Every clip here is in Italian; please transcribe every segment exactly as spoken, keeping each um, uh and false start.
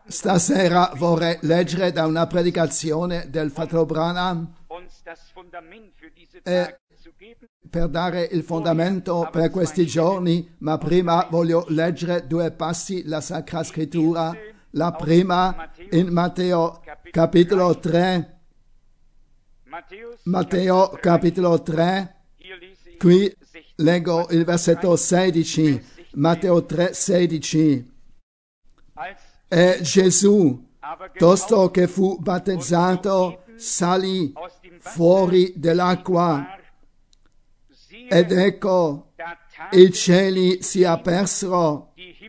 Stasera vorrei leggere da una predicazione del fratello Branham e per dare il fondamento per questi giorni, ma prima voglio leggere due passi la Sacra Scrittura. La prima in Matteo capitolo tre, Matteo capitolo tre, qui leggo il versetto sedici, Matteo tre, sedici. E Gesù, tosto che fu battezzato, salì fuori dell'acqua, ed ecco, i cieli si apersero,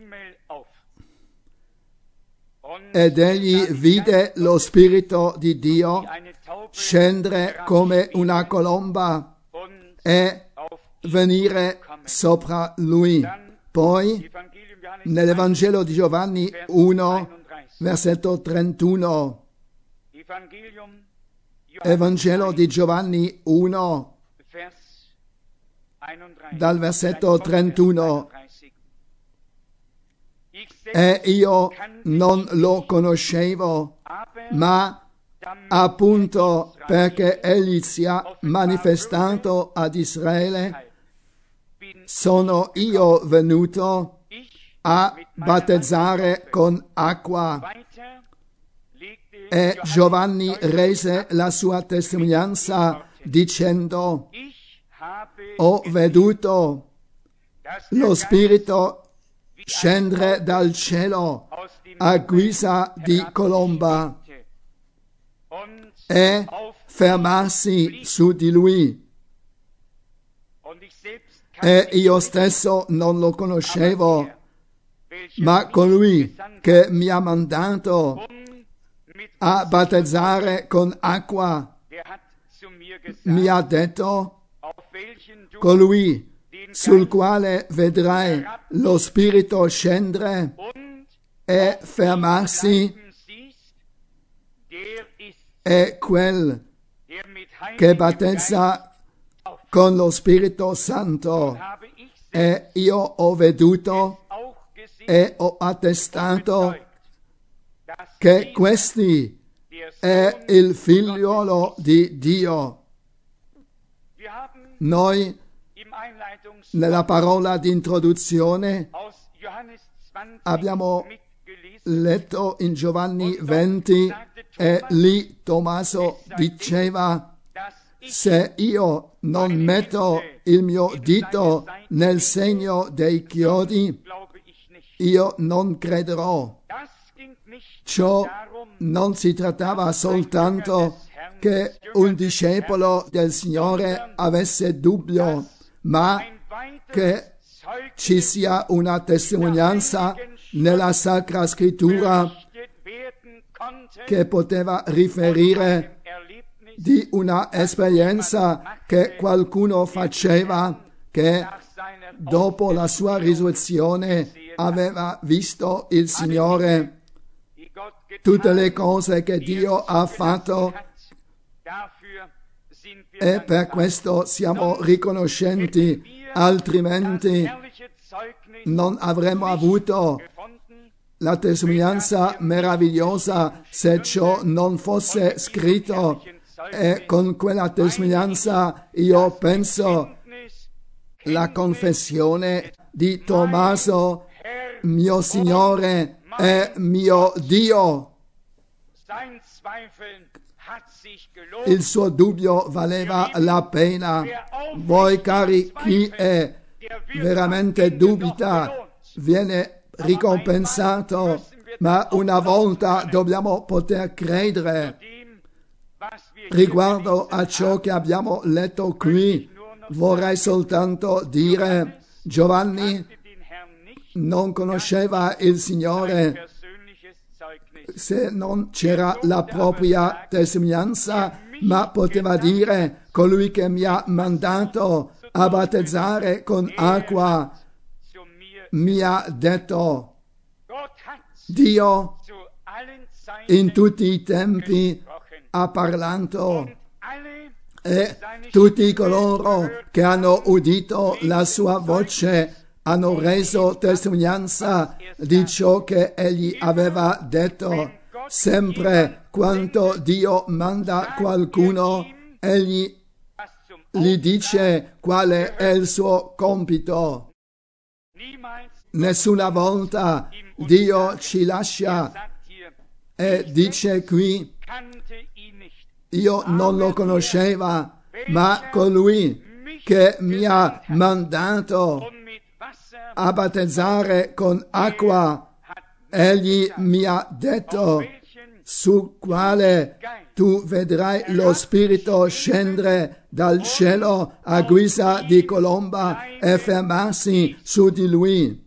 ed egli vide lo Spirito di Dio scendere come una colomba e venire sopra lui. Poi, nell'Evangelo di Giovanni uno, versetto trentuno. Evangelo di Giovanni uno, dal versetto trentuno. E io non lo conoscevo, ma appunto perché egli sia manifestato ad Israele, sono io venuto a battezzare con acqua. E Giovanni rese la sua testimonianza dicendo: ho veduto lo Spirito scendere dal cielo a guisa di colomba e fermarsi su di lui. E io stesso non lo conoscevo, ma colui che mi ha mandato a battezzare con acqua mi ha detto: colui sul quale vedrai lo Spirito scendere e fermarsi è quel che battezza con lo Spirito Santo. E io ho veduto e ho attestato che questi è il figliolo di Dio. Noi nella parola di introduzione abbiamo letto in Giovanni venti e lì Tommaso diceva: se io non metto il mio dito nel segno dei chiodi, io non crederò. Ciò non si trattava soltanto che un discepolo del Signore avesse dubbio, ma che ci sia una testimonianza nella Sacra Scrittura che poteva riferire di una esperienza che qualcuno faceva, che dopo la sua risurrezione aveva visto il Signore. Tutte le cose che Dio ha fatto, e per questo siamo riconoscenti, altrimenti non avremmo avuto la testimonianza meravigliosa se ciò non fosse scritto. E con quella testimonianza io penso la confessione di Tommaso: mio Signore e mio Dio. Il suo dubbio valeva la pena. Voi cari, chi è veramente dubita viene ricompensato, ma una volta dobbiamo poter credere. Riguardo a ciò che abbiamo letto qui, vorrei soltanto dire: Giovanni non conosceva il Signore se non c'era la propria testimonianza, ma poteva dire: colui che mi ha mandato a battezzare con acqua mi ha detto. Dio in tutti i tempi ha parlato, e tutti coloro che hanno udito la sua voce hanno reso testimonianza di ciò che egli aveva detto. Sempre quando Dio manda qualcuno, egli gli dice quale è il suo compito. Nessuna volta Dio ci lascia e dice qui: io non lo conosceva, ma colui che mi ha mandato a battezzare con acqua, egli mi ha detto, su quale tu vedrai lo Spirito scendere dal cielo a guisa di colomba e fermarsi su di lui.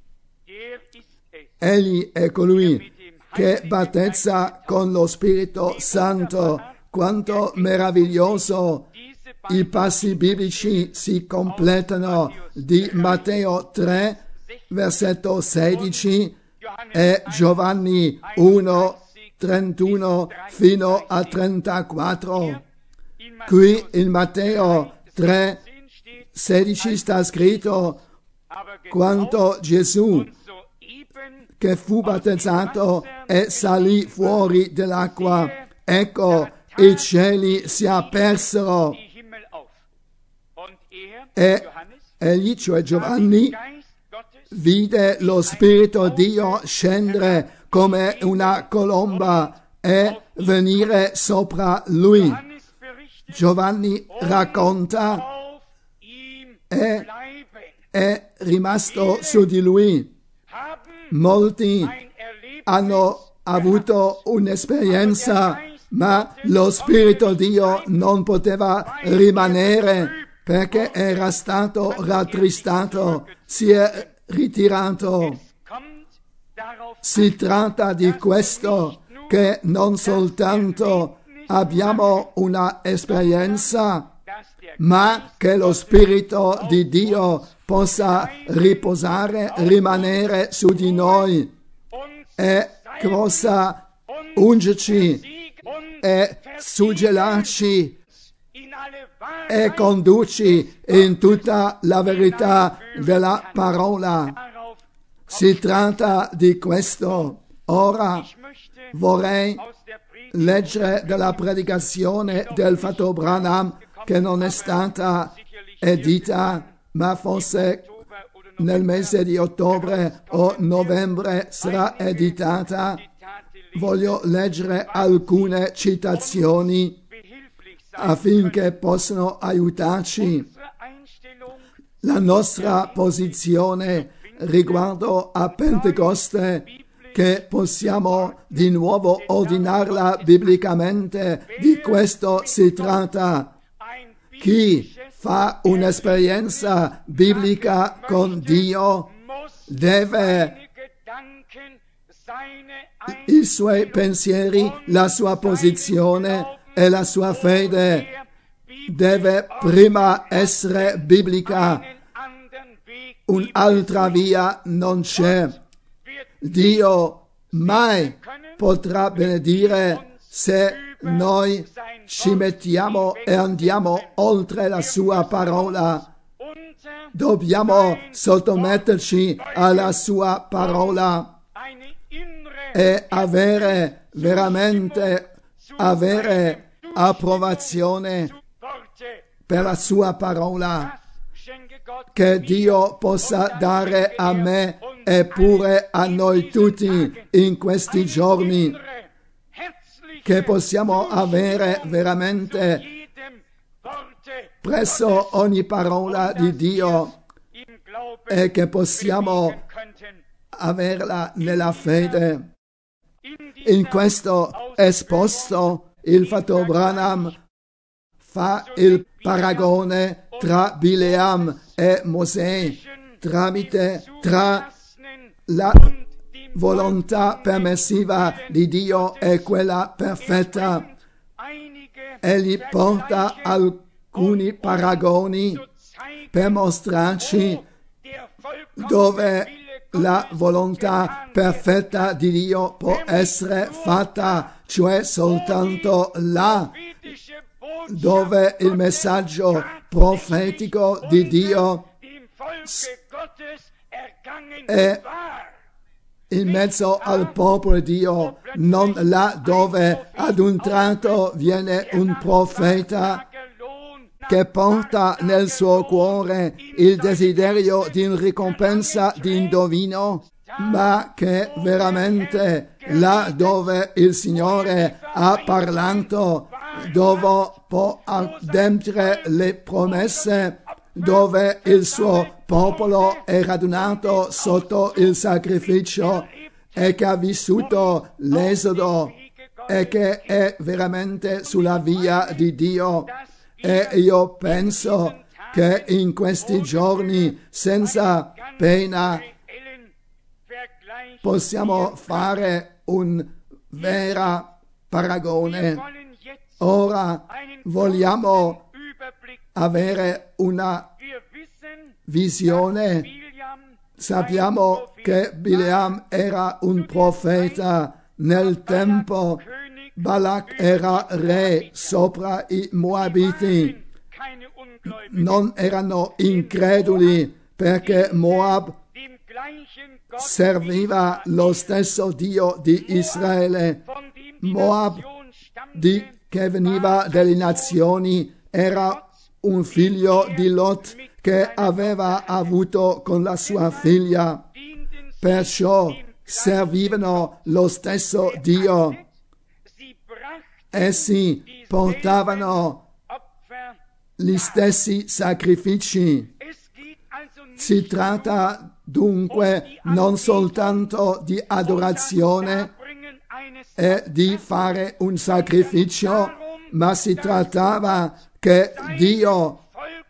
Egli è colui che battezza con lo Spirito Santo. Quanto meraviglioso! I passi biblici si completano di Matteo tre, versetto sedici, e Giovanni uno, trentuno fino a trentaquattro. Qui in Matteo tre, sedici sta scritto: quanto Gesù, che fu battezzato e salì fuori dell'acqua, ecco, i cieli si apersero e egli, cioè Giovanni, vide lo Spirito Dio scendere come una colomba e venire sopra lui. Giovanni racconta e è rimasto su di lui. Molti hanno avuto un'esperienza, ma lo Spirito Dio non poteva rimanere perché era stato rattristato, si è ritirato. Si tratta di questo, che non soltanto abbiamo una esperienza, ma che lo Spirito di Dio possa riposare, rimanere su di noi e possa ungerci e suggellarci e condurci in tutta la verità della parola. Si tratta di questo. Ora vorrei leggere dalla predicazione del fratello Branham, che non è stata edita, ma forse nel mese di ottobre o novembre sarà editata. Voglio leggere alcune citazioni affinché possano aiutarci. La nostra posizione riguardo a Pentecoste, che possiamo di nuovo ordinarla biblicamente, di questo si tratta. Chi fa un'esperienza biblica con Dio deve i suoi pensieri, la sua posizione e la sua fede deve prima essere biblica. Un'altra via non c'è. Dio mai potrà benedire se noi ci mettiamo e andiamo oltre la sua parola. Dobbiamo sottometterci alla sua parola e avere veramente avere approvazione per la sua parola. Che Dio possa dare a me e pure a noi tutti in questi giorni, che possiamo avere veramente presso ogni parola di Dio e che possiamo averla nella fede. In questo esposto il fratello Branham fa il paragone tra Bileam e Mosè tramite tra la volontà permissiva di Dio e quella perfetta. Egli porta alcuni paragoni per mostrarci dove la volontà perfetta di Dio può essere fatta, cioè soltanto là dove il messaggio profetico di Dio è in mezzo al popolo di Dio, non là dove ad un tratto viene un profeta che porta nel suo cuore il desiderio di una ricompensa di indovino, ma che veramente là dove il Signore ha parlato, dove può adempiere le promesse, dove il suo popolo è radunato sotto il sacrificio e che ha vissuto l'esodo e che è veramente sulla via di Dio. E io penso che in questi giorni, senza pena, possiamo fare un vero paragone. Ora vogliamo avere una visione. Sappiamo che Bileam era un profeta nel tempo. Balak era re sopra i Moabiti. Non erano increduli perché Moab serviva lo stesso Dio di Israele. Moab, di, che veniva dalle nazioni, era un figlio di Lot che aveva avuto con la sua figlia. Perciò servivano lo stesso Dio. Essi portavano gli stessi sacrifici. Si tratta dunque non soltanto di adorazione e di fare un sacrificio, ma si trattava che Dio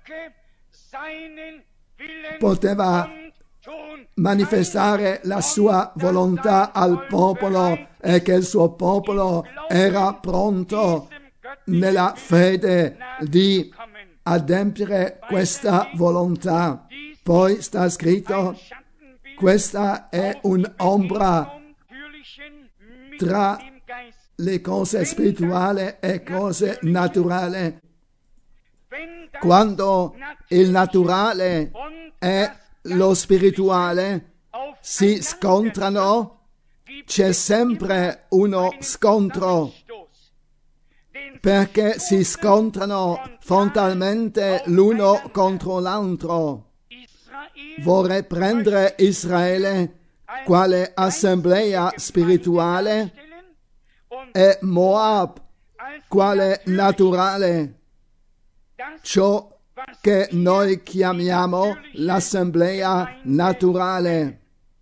poteva manifestare la sua volontà al popolo e che il suo popolo era pronto nella fede di adempiere questa volontà. Poi sta scritto, questa è un'ombra tra le cose spirituali e cose naturali. Quando il naturale e lo spirituale si scontrano, c'è sempre uno scontro, perché si scontrano frontalmente l'uno contro l'altro. Vorrei prendere Israele quale assemblea spirituale e Moab quale naturale, ciò che noi chiamiamo l'assemblea naturale.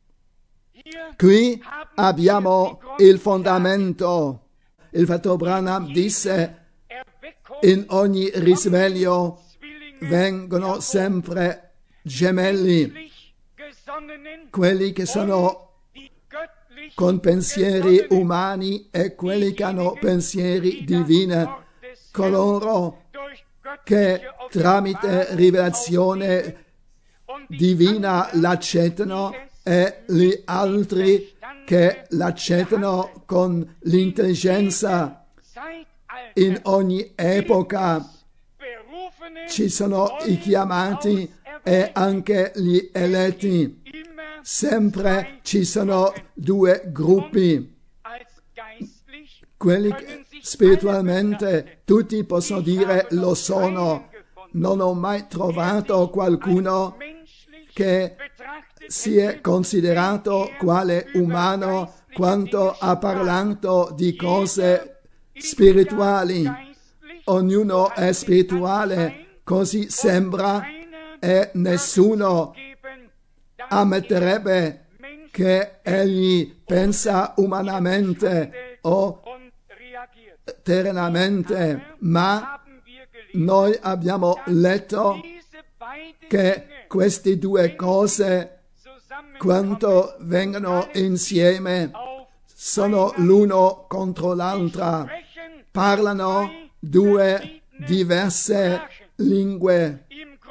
Qui abbiamo il fondamento. Il fratello Branham disse, in ogni risveglio vengono sempre gemelli, quelli che sono con pensieri umani e quelli che hanno pensieri divini, coloro che tramite rivelazione divina l'accettano e gli altri che l'accettano con l'intelligenza. In ogni epoca ci sono i chiamati e anche gli eletti. Sempre ci sono due gruppi. Quelli che spiritualmente tutti possono dire lo sono. Non ho mai trovato qualcuno che si è considerato quale umano quanto ha parlato di cose spirituali. Ognuno è spirituale, così sembra, e nessuno ammetterebbe che egli pensa umanamente o terrenamente, ma noi abbiamo letto che queste due cose, quando vengono insieme, sono l'uno contro l'altra, parlano due diverse lingue,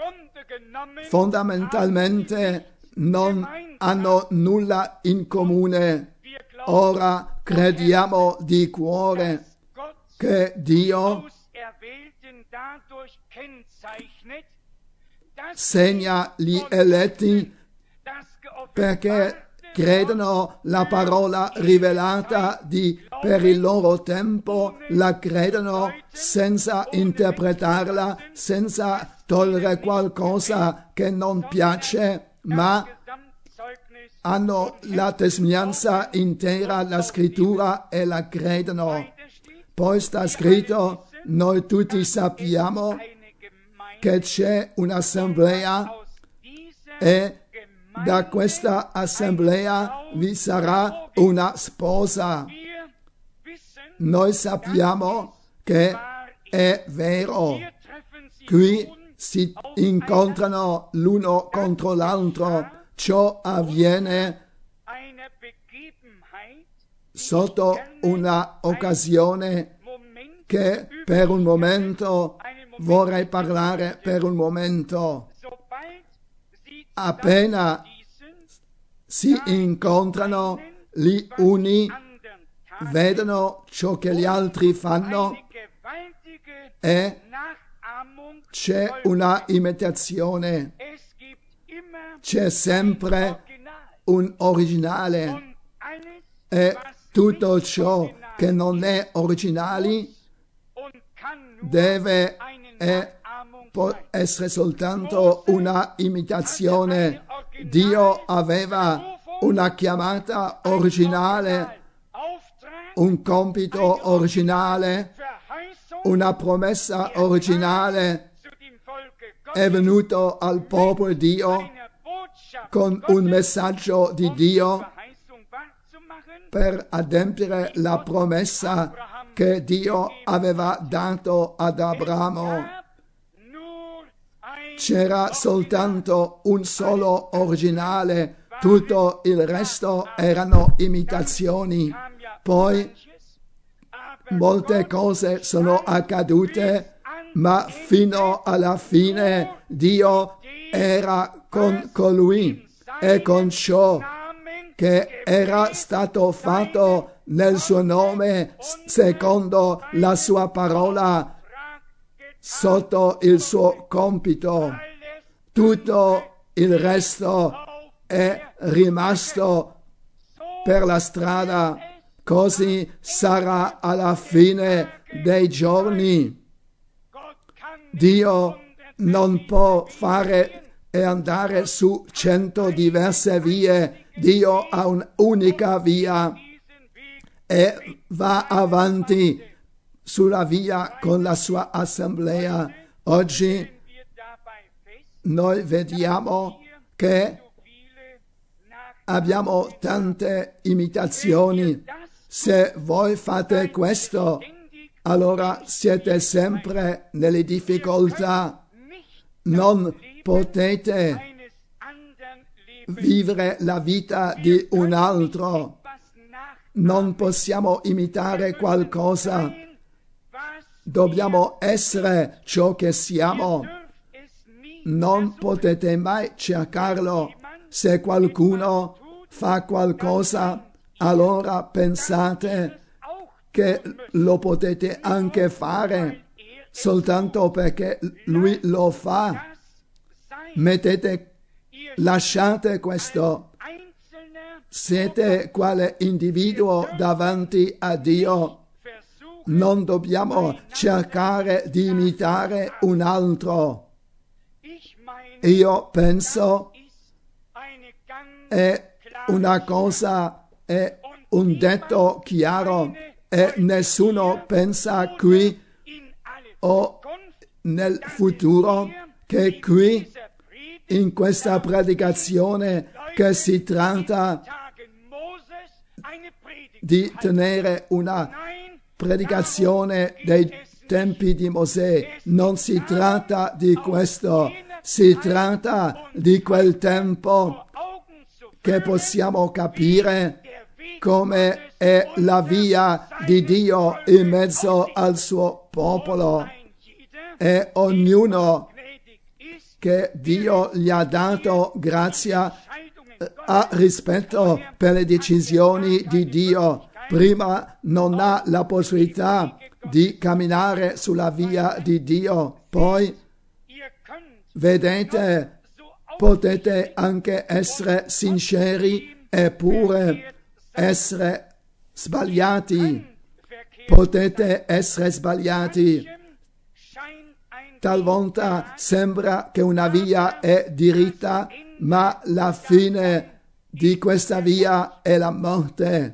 fondamentalmente non hanno nulla in comune. Ora crediamo di cuore che Dio segna gli eletti perché credono la parola rivelata di, per il loro tempo, la credono senza interpretarla, senza togliere qualcosa che non piace, ma hanno la testimonianza intera, la scrittura, e la credono. Poi sta scritto, noi tutti sappiamo che c'è un'assemblea e da questa assemblea vi sarà una sposa. Noi sappiamo che è vero. Qui si incontrano l'uno contro l'altro. Ciò avviene sotto una occasione che per un momento vorrei parlare per un momento. Appena si incontrano, gli uni vedono ciò che gli altri fanno e c'è una imitazione, c'è sempre un originale, e tutto ciò che non è originale deve e può essere soltanto una imitazione. Dio aveva una chiamata originale, un compito originale, una promessa originale. È venuto al popolo Dio con un messaggio di Dio per adempiere la promessa che Dio aveva dato ad Abramo. C'era soltanto un solo originale, tutto il resto erano imitazioni. Poi molte cose sono accadute, ma fino alla fine Dio era con colui e con ciò che era stato fatto nel suo nome, secondo la sua parola, sotto il suo compito. Tutto il resto è rimasto per la strada. Così sarà alla fine dei giorni. Dio non può fare e andare su cento diverse vie. Dio ha un'unica via e va avanti sulla via con la sua assemblea. Oggi noi vediamo che abbiamo tante imitazioni. Se voi fate questo, allora siete sempre nelle difficoltà. Non potete vivere la vita di un altro. Non possiamo imitare qualcosa. Dobbiamo essere ciò che siamo. Non potete mai cercarlo. Se qualcuno fa qualcosa, allora pensate che lo potete anche fare soltanto perché lui lo fa. Mettete, lasciate questo. Siete quale individuo davanti a Dio. Non dobbiamo cercare di imitare un altro. Io penso è una cosa, è un detto chiaro, e nessuno pensa qui o nel futuro che qui in questa predicazione che si tratta di tenere una predicazione dei tempi di Mosè. Non si tratta di questo, si tratta di quel tempo che possiamo capire come è la via di Dio in mezzo al suo popolo, e ognuno che Dio gli ha dato grazia ha rispetto per le decisioni di Dio. Prima non ha la possibilità di camminare sulla via di Dio. Poi vedete potete anche essere sinceri eppure essere sbagliati. Potete essere sbagliati. Talvolta sembra che una via è diritta, ma la fine di questa via è la morte.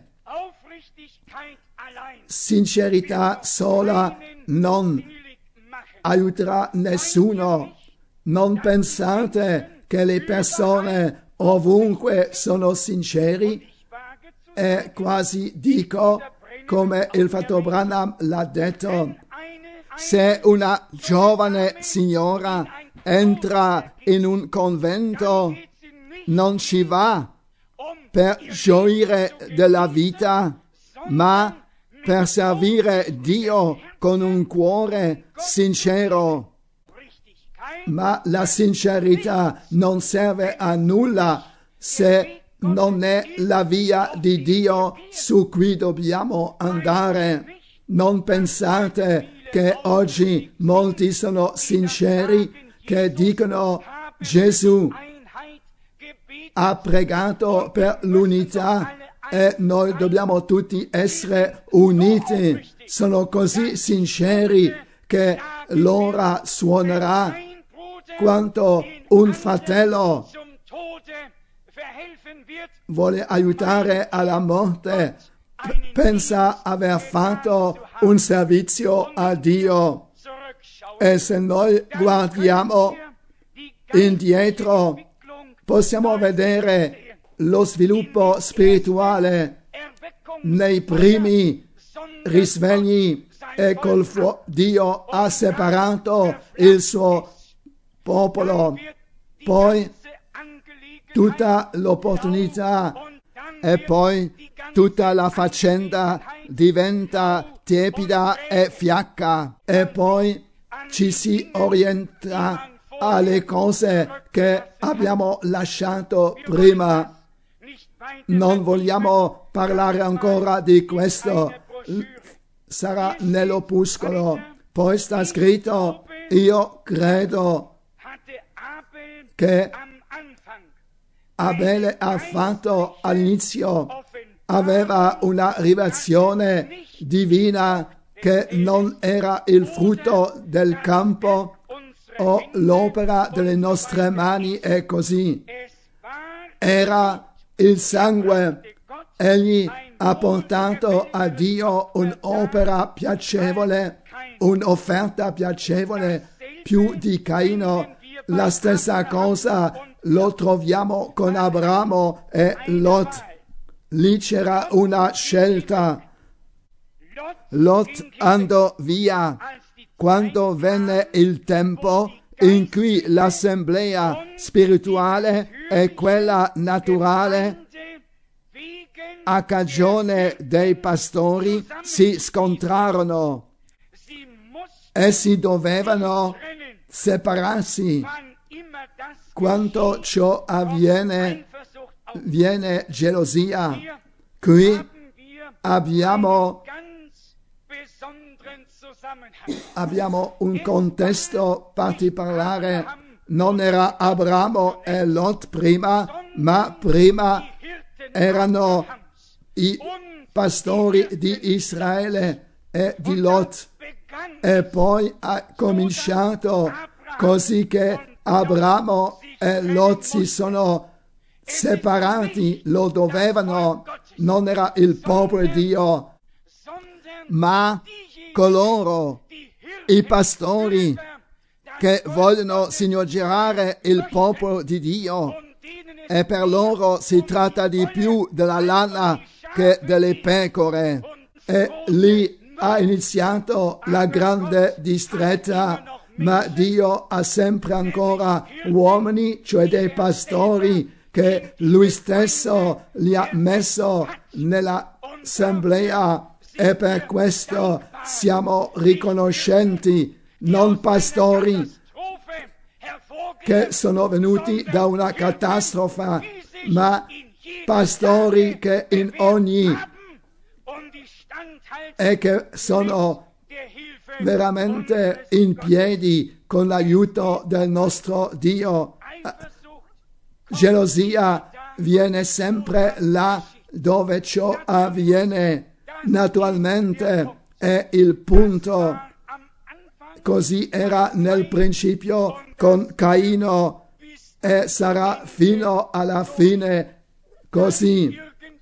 Sincerità sola non aiuterà nessuno. Non pensate che le persone ovunque sono sinceri. E quasi dico, come il fratello Branham l'ha detto, se una giovane signora entra in un convento, non ci va per gioire della vita, ma per servire Dio con un cuore sincero. Ma la sincerità non serve a nulla se non è la via di Dio su cui dobbiamo andare. Non pensate che oggi molti sono sinceri, che dicono Gesù ha pregato per l'unità e noi dobbiamo tutti essere uniti. Sono così sinceri che l'ora suonerà quando un fratello vuole aiutare alla morte, pensa aver fatto un servizio a Dio. E se noi guardiamo indietro, possiamo vedere lo sviluppo spirituale nei primi risvegli e col fuoco. Dio ha separato il suo popolo, poi tutta l'opportunità e poi tutta la faccenda diventa tiepida e fiacca e poi ci si orienta alle cose che abbiamo lasciato prima. Non vogliamo parlare ancora di questo, sarà nell'opuscolo. Poi sta scritto, io credo che Abele ha fatto all'inizio, aveva una rivelazione divina che non era il frutto del campo o l'opera delle nostre mani e così. Era il sangue. Egli ha portato a Dio un'opera piacevole, un'offerta piacevole più di Caino. La stessa cosa lo troviamo con Abramo e Lot. Lì c'era una scelta. Lot andò via quando venne il tempo in cui l'assemblea spirituale e quella naturale a cagione dei pastori si scontrarono. Essi dovevano separarsi. Quando ciò avviene, viene gelosia. Qui abbiamo, abbiamo un contesto particolare. Non era Abramo e Lot prima, ma prima erano i pastori di Israele e di Lot. E poi ha cominciato così che Abramo e Lot si sono separati, lo dovevano, non era il popolo di Dio, ma coloro, i pastori che vogliono signorirare il popolo di Dio, e per loro si tratta di più della lana che delle pecore. E lì ha iniziato la grande distretta, ma Dio ha sempre ancora uomini, cioè dei pastori, che Lui stesso li ha messo nell'assemblea, e per questo siamo riconoscenti, non pastori che sono venuti da una catastrofe, ma pastori che in ogni e che sono veramente in piedi con l'aiuto del nostro Dio. gelosia viene sempre là dove ciò avviene. Naturalmente è il punto. Così era nel principio con Caino e sarà fino alla fine così.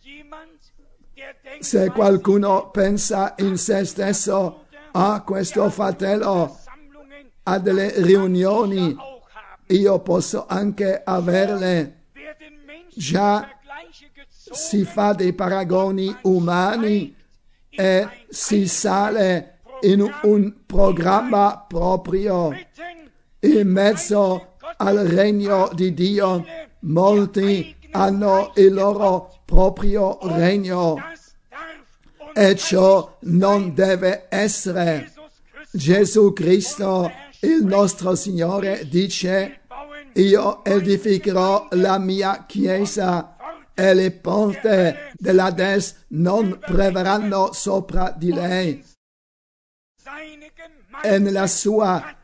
Se qualcuno pensa in se stesso, ah, questo fratello ha delle riunioni, io posso anche averle. Già si fa dei paragoni umani e si sale in un programma proprio. In mezzo al regno di Dio molti hanno il loro proprio regno e ciò non deve essere. Gesù Cristo, il nostro Signore, dice: io edificherò la mia chiesa e le porte dell'Ades non prevarranno sopra di lei. E nella sua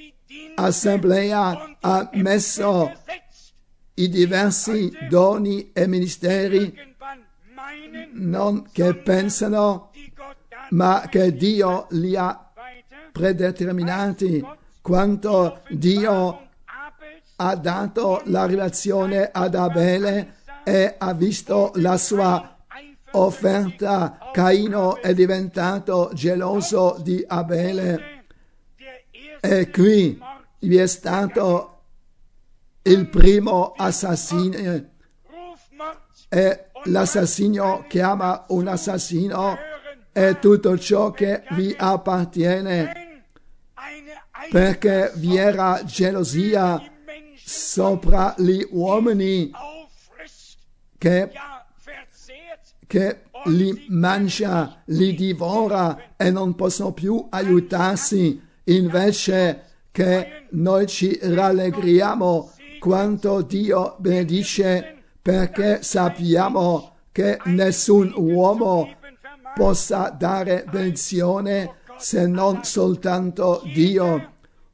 assemblea ha messo i diversi doni e ministeri, non che pensano, ma che Dio li ha predeterminati. Quanto Dio ha dato la rivelazione ad Abele e ha visto la sua offerta, Caino è diventato geloso di Abele. E qui vi è stato il primo assassino e l'assassino chiama un assassino e tutto ciò che vi appartiene, perché vi era gelosia sopra gli uomini che, che li mangia, li divora e non possono più aiutarsi, invece che noi ci rallegriamo quanto Dio benedice, perché sappiamo che nessun uomo possa dare benedizione se non soltanto Dio.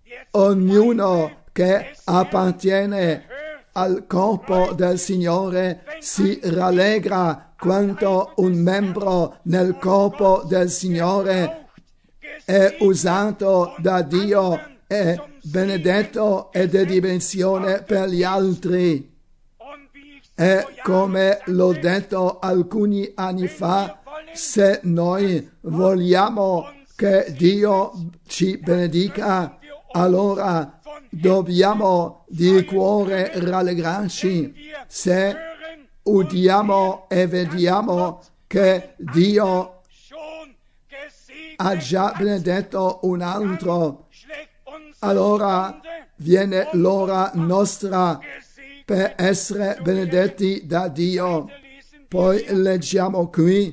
Ognuno che appartiene al corpo del Signore si rallegra quanto un membro nel corpo del Signore è usato da Dio, è benedetto ed è di benedizione per gli altri. E come l'ho detto alcuni anni fa, se noi vogliamo che Dio ci benedica, allora dobbiamo di cuore rallegrarci. Se udiamo e vediamo che Dio ha già benedetto un altro, allora viene l'ora nostra per essere benedetti da Dio. Poi leggiamo qui,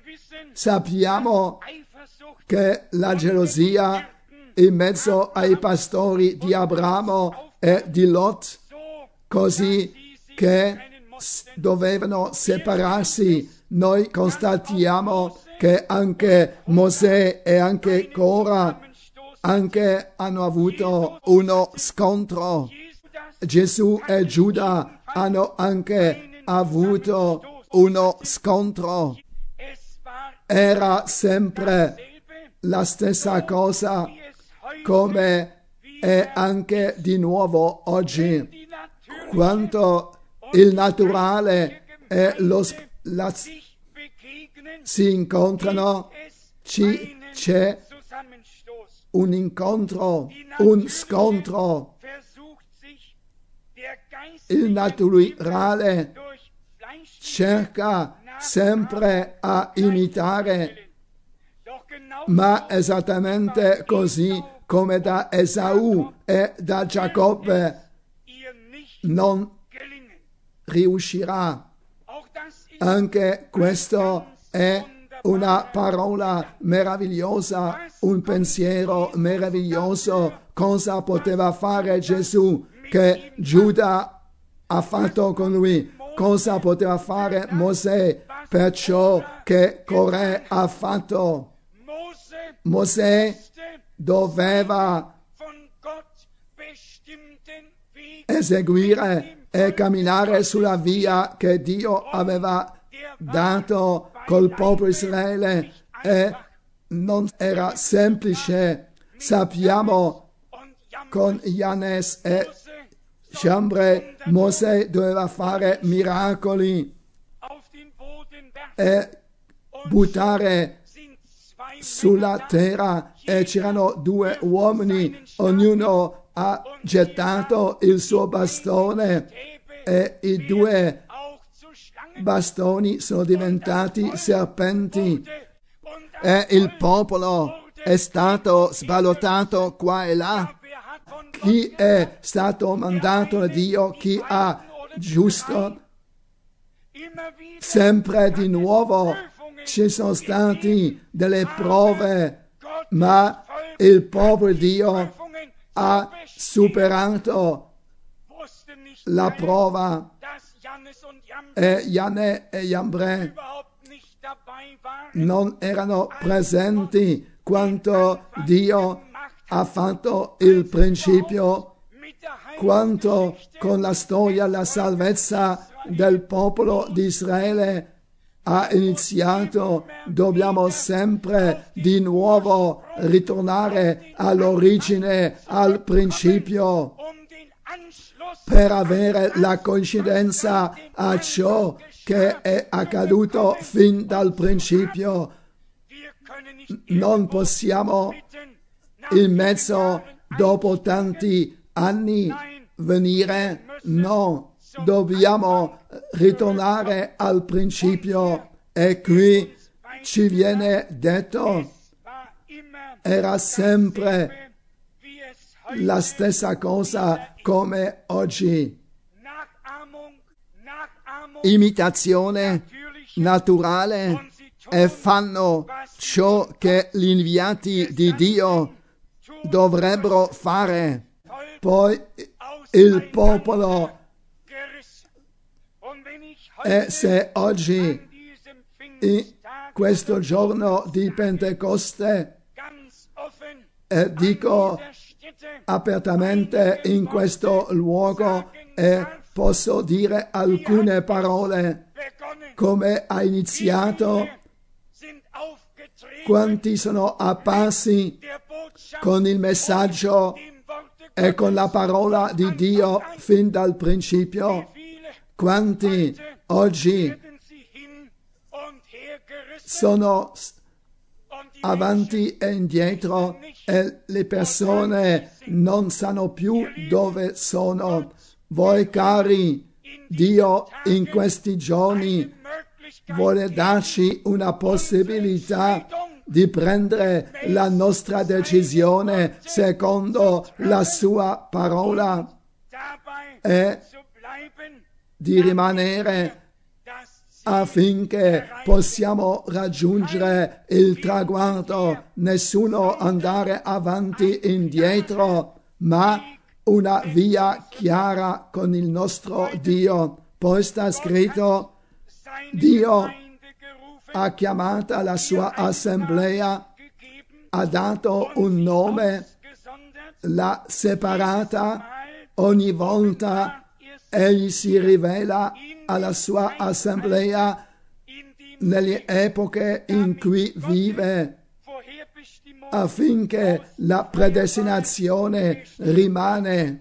sappiamo che la gelosia in mezzo ai pastori di Abramo e di Lot, così che dovevano separarsi, noi constatiamo che anche Mosè e anche Cora anche hanno avuto uno scontro. Gesù e Giuda hanno anche avuto uno scontro. Era sempre la stessa cosa, come è anche di nuovo oggi. Quanto il naturale e lo la, si incontrano, ci, c'è un incontro, un scontro. Il naturale cerca sempre a imitare, ma esattamente così come da Esau e da Giacobbe non riuscirà. Anche questo è una parola meravigliosa, un pensiero meraviglioso. Cosa poteva fare Gesù che Giuda ha fatto con lui? Cosa poteva fare Mosè per ciò che Corè ha fatto? Mosè doveva eseguire e camminare sulla via che Dio aveva dato col popolo Israele, e non era semplice. Sappiamo con Jannes e Jambre Mosè doveva fare miracoli e buttare sulla terra, e c'erano due uomini, ognuno ha gettato il suo bastone e i due bastoni sono diventati serpenti e il popolo è stato sballottato qua e là. Chi è stato mandato da Dio, chi ha giusto, sempre di nuovo ci sono stati delle prove, ma il popolo di Dio ha superato la prova, e Janne e Jambre non erano presenti quando Dio ha fatto il principio, quanto con la storia la salvezza del popolo di Israele ha iniziato. Dobbiamo sempre di nuovo ritornare all'origine, al principio, per avere la coincidenza a ciò che è accaduto fin dal principio. Non possiamo in mezzo, dopo tanti anni, venire, no, dobbiamo ritornare al principio. E qui ci viene detto, era sempre la stessa cosa come oggi. Imitazione naturale, e fanno ciò che gli inviati di Dio dovrebbero fare. Poi il popolo, e se oggi in questo giorno di Pentecoste, e dico apertamente in questo luogo, e posso dire alcune parole, come ha iniziato, quanti sono apparsi con il messaggio e con la parola di Dio fin dal principio, quanti oggi sono avanti e indietro e le persone non sanno più dove sono. Voi cari, Dio in questi giorni vuole darci una possibilità di prendere la nostra decisione secondo la sua parola e di rimanere affinché possiamo raggiungere il traguardo, nessuno andare avanti e indietro, ma una via chiara con il nostro Dio. Poi sta scritto, Dio ha chiamata la sua assemblea, ha dato un nome, l'ha separata. Ogni volta egli si rivela alla sua assemblea nelle epoche in cui vive, affinché la predestinazione rimane.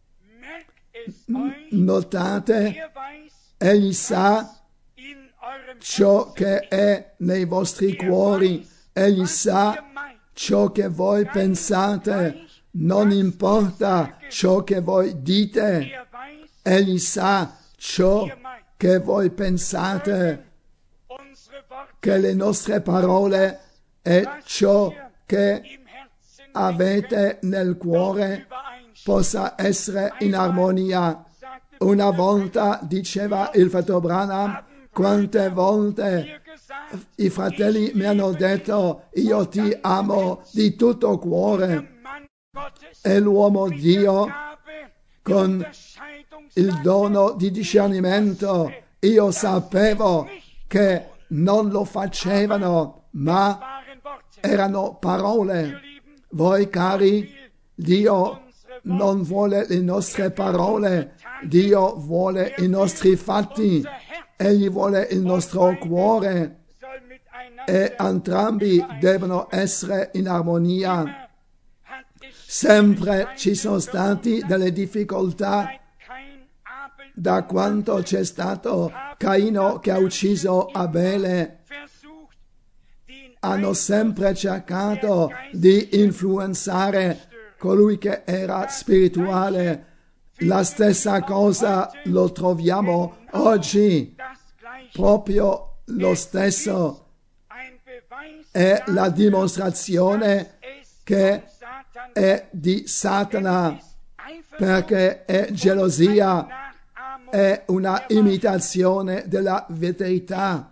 Notate, egli sa ciò che è nei vostri cuori, egli sa ciò che voi pensate, non importa ciò che voi dite, egli sa ciò che voi pensate, che le nostre parole e ciò che avete nel cuore possa essere in armonia. Una volta diceva il fratello Branham, quante volte i fratelli mi hanno detto io ti amo di tutto cuore, e l'uomo Dio con il dono di discernimento, io sapevo che non lo facevano, ma erano parole. Voi cari, Dio non vuole le nostre parole, Dio vuole i nostri fatti, Egli vuole il nostro cuore e entrambi devono essere in armonia. Sempre ci sono stati delle difficoltà da quando c'è stato Caino che ha ucciso Abele. Hanno sempre cercato di influenzare colui che era spirituale. La stessa cosa lo troviamo oggi, proprio lo stesso. È la dimostrazione che è di Satana, perché è gelosia, è una imitazione della verità.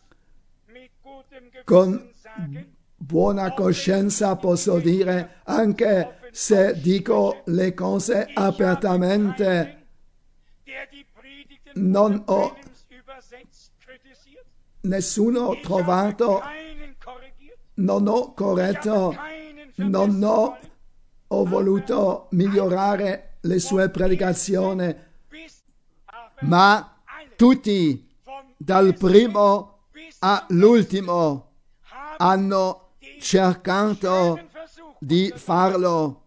Con buona coscienza posso dire, anche se dico le cose apertamente, non ho nessuno trovato, non ho corretto, non ho, ho voluto migliorare le sue predicazioni, ma tutti, dal primo all'ultimo, hanno cercato di farlo,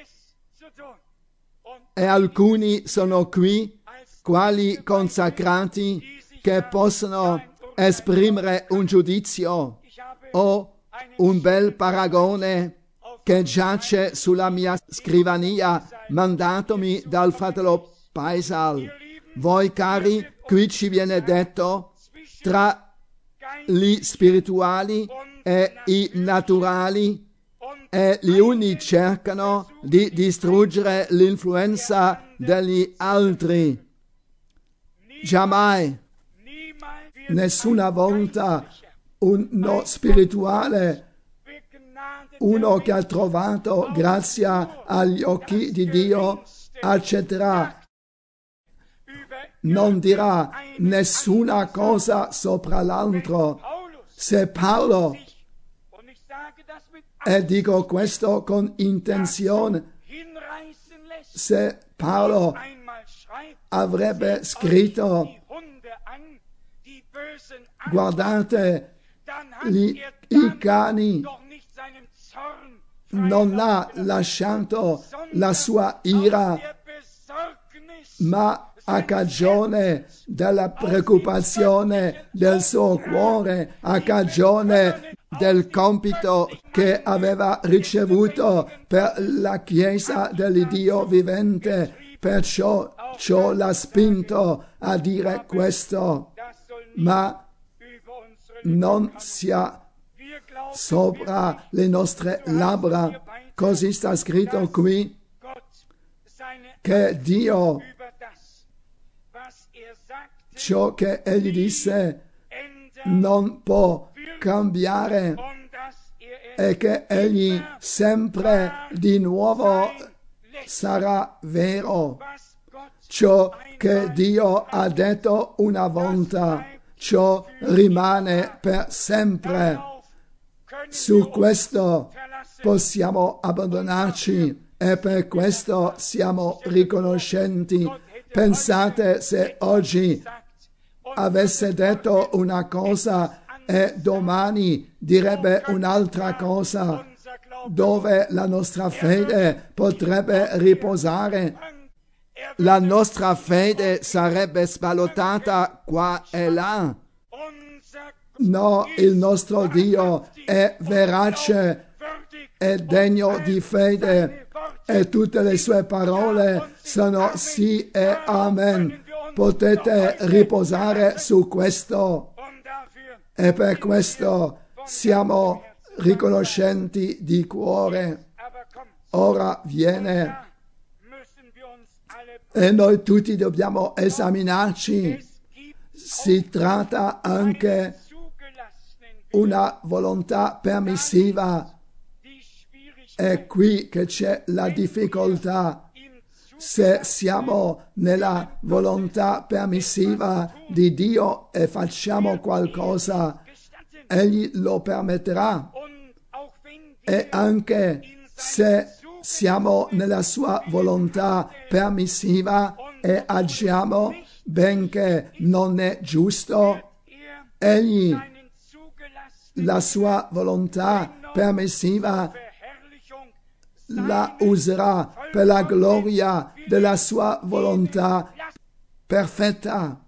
e alcuni sono qui quali consacrati che possono esprimere un giudizio o un bel paragone che giace sulla mia scrivania mandatomi dal fratello Paisal. Voi cari, qui ci viene detto tra gli spirituali e i naturali, e gli uni cercano di distruggere l'influenza degli altri. Giammai, nessuna volta uno spirituale, uno che ha trovato grazia agli occhi di Dio, accetterà, non dirà nessuna cosa sopra l'altro. Se Paolo, e dico questo con intenzione, se Paolo avrebbe scritto, guardate gli, i cani, non ha lasciato la sua ira, ma a cagione della preoccupazione del suo cuore, a cagione del compito che aveva ricevuto per la Chiesa dell'Iddio vivente, perciò ciò l'ha spinto a dire questo, ma non sia sopra le nostre labbra. Così sta scritto qui, che Dio ciò che egli disse non può cambiare, e che egli sempre di nuovo sarà vero. Ciò che Dio ha detto una volta, ciò rimane per sempre. Su questo possiamo abbandonarci e per questo siamo riconoscenti. Pensate se oggi avesse detto una cosa e domani direbbe un'altra cosa, dove la nostra fede potrebbe riposare. La nostra fede sarebbe sballottata qua e là. No, il nostro Dio è verace, è degno di fede, e tutte le sue parole sono sì e amen. Potete riposare su questo, e per questo siamo riconoscenti di cuore. Ora viene, e noi tutti dobbiamo esaminarci. Si tratta anche una volontà permissiva. È qui che c'è la difficoltà. Se siamo nella volontà permissiva di Dio e facciamo qualcosa, Egli lo permetterà. E anche se siamo nella sua volontà permissiva e agiamo benché non è giusto, egli la sua volontà permissiva la userà per la gloria della sua volontà perfetta.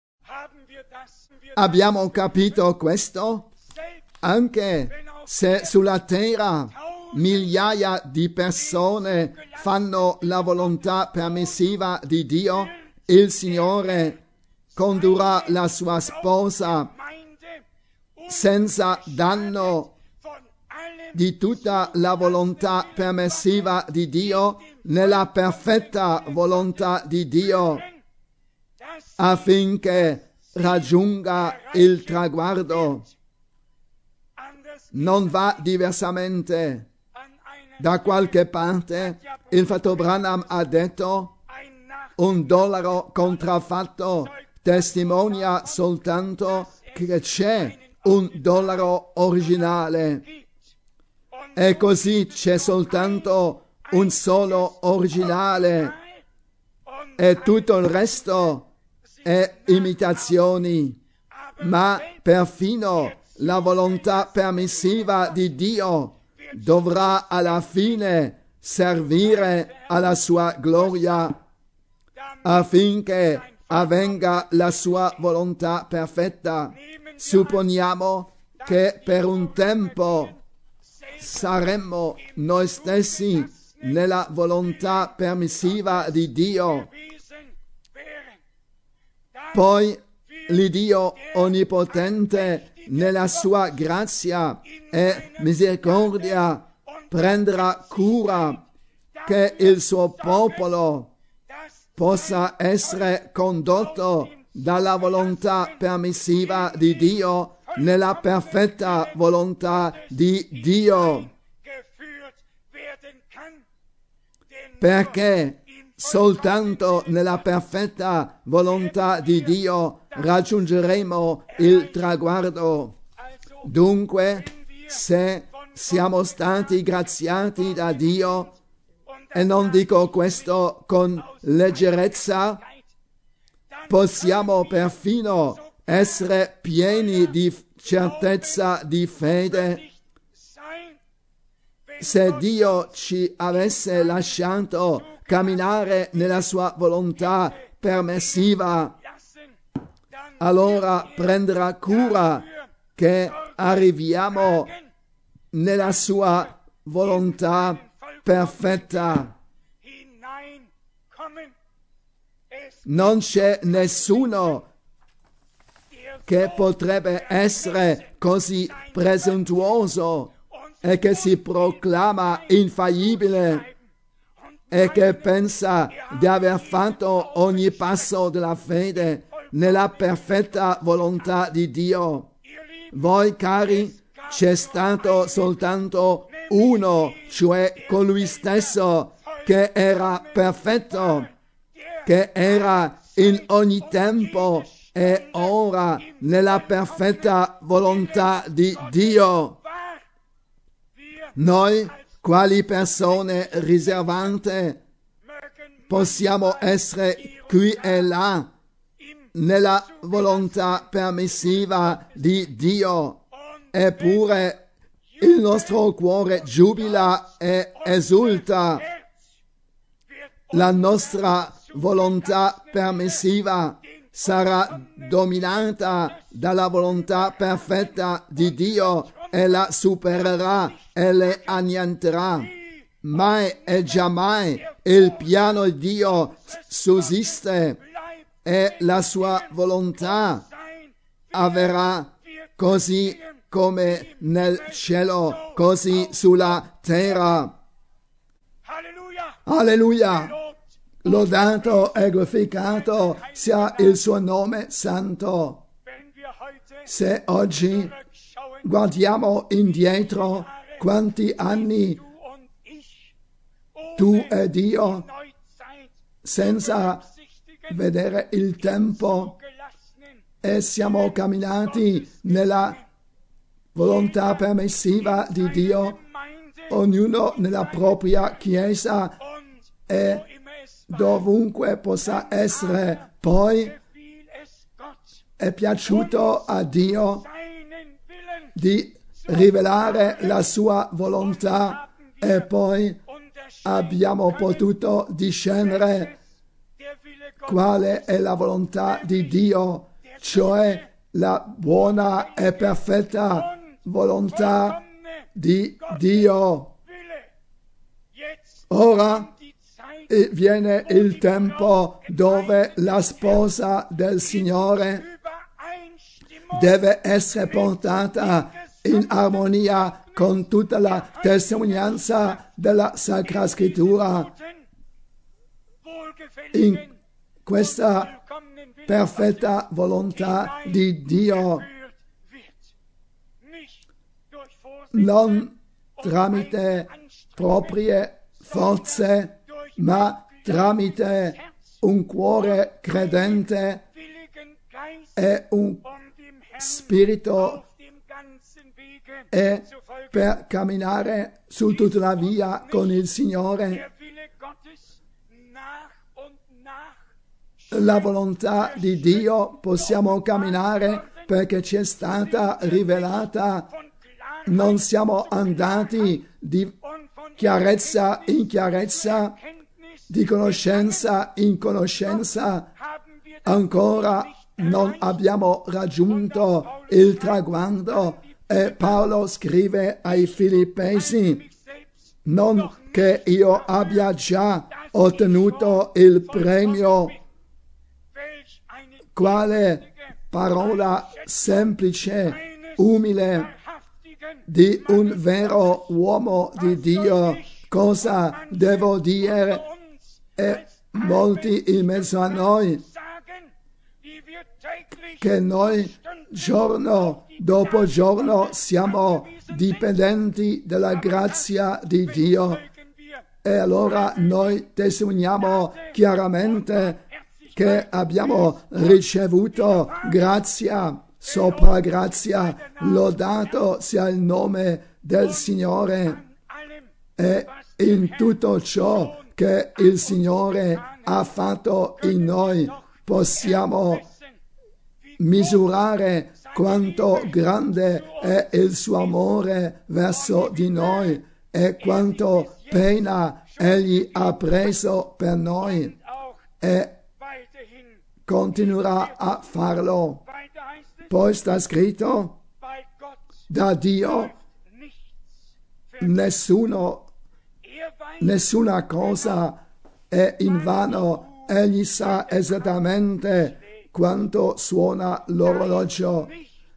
Abbiamo capito questo? Anche se sulla terra migliaia di persone fanno la volontà permissiva di Dio, il Signore condurrà la sua sposa senza danno di tutta la volontà permissiva di Dio nella perfetta volontà di Dio, affinché raggiunga il traguardo. Non va diversamente. Da qualche parte il fratello Branham ha detto: un dollaro contraffatto testimonia soltanto che c'è un dollaro originale, e così c'è soltanto un solo originale e tutto il resto è imitazioni. Ma perfino la volontà permissiva di Dio dovrà alla fine servire alla sua gloria, affinché avvenga la sua volontà perfetta. Supponiamo che per un tempo saremmo noi stessi nella volontà permissiva di Dio, poi l'Iddio onnipotente nella sua grazia e misericordia prenderà cura che il suo popolo possa essere condotto dalla volontà permissiva di Dio nella perfetta volontà di Dio, perché soltanto nella perfetta volontà di Dio raggiungeremo il traguardo. Dunque, se siamo stati graziati da Dio, e non dico questo con leggerezza, possiamo perfino essere pieni di certezza di fede. Se Dio ci avesse lasciato camminare nella sua volontà permissiva, allora prenderà cura che arriviamo nella sua volontà perfetta. Non c'è nessuno che potrebbe essere così presuntuoso e che si proclama infallibile e che pensa di aver fatto ogni passo della fede nella perfetta volontà di Dio. Voi cari, c'è stato soltanto uno, cioè colui stesso che era perfetto, che era in ogni tempo e ora nella perfetta volontà di Dio. Noi, quali persone riservate, possiamo essere qui e là nella volontà permissiva di Dio, eppure il nostro cuore giubila e esulta. La nostra volontà permissiva sarà dominata dalla volontà perfetta di Dio e la supererà e le annienterà. Mai e giammai il piano di Dio sussiste e la sua volontà avverrà così come nel cielo, così sulla terra. Alleluia! Lodato e glorificato sia il suo nome santo. Se oggi guardiamo indietro, quanti anni tu ed io, senza vedere il tempo, e siamo camminati nella volontà permissiva di Dio, ognuno nella propria chiesa e dovunque possa essere. Poi è piaciuto a Dio di rivelare la sua volontà e poi abbiamo potuto discernere quale è la volontà di Dio, cioè la buona e perfetta volontà di Dio. Ora viene il tempo dove la sposa del Signore deve essere portata in armonia con tutta la testimonianza della Sacra Scrittura. In questa perfetta volontà di Dio, non tramite proprie forze, ma tramite un cuore credente e un spirito, e per camminare su tutta la via con il Signore. La volontà di Dio possiamo camminare perché ci è stata rivelata. Non siamo andati di chiarezza in chiarezza, di conoscenza in conoscenza. Ancora non abbiamo raggiunto il traguardo. E Paolo scrive ai Filippesi: non che io abbia già ottenuto il premio. Quale parola semplice, umile di un vero uomo di Dio. Cosa devo dire? E molti in mezzo a noi, che noi giorno dopo giorno siamo dipendenti della grazia di Dio, e allora noi testimoniamo chiaramente che abbiamo ricevuto grazia sopra grazia. Lodato sia il nome del Signore. E in tutto ciò che il Signore ha fatto in noi possiamo misurare quanto grande è il suo amore verso di noi e quanto pena Egli ha preso per noi, e continuerà a farlo. Poi sta scritto: da Dio nessuno, nessuna cosa è invano. Egli sa esattamente quanto suona l'orologio.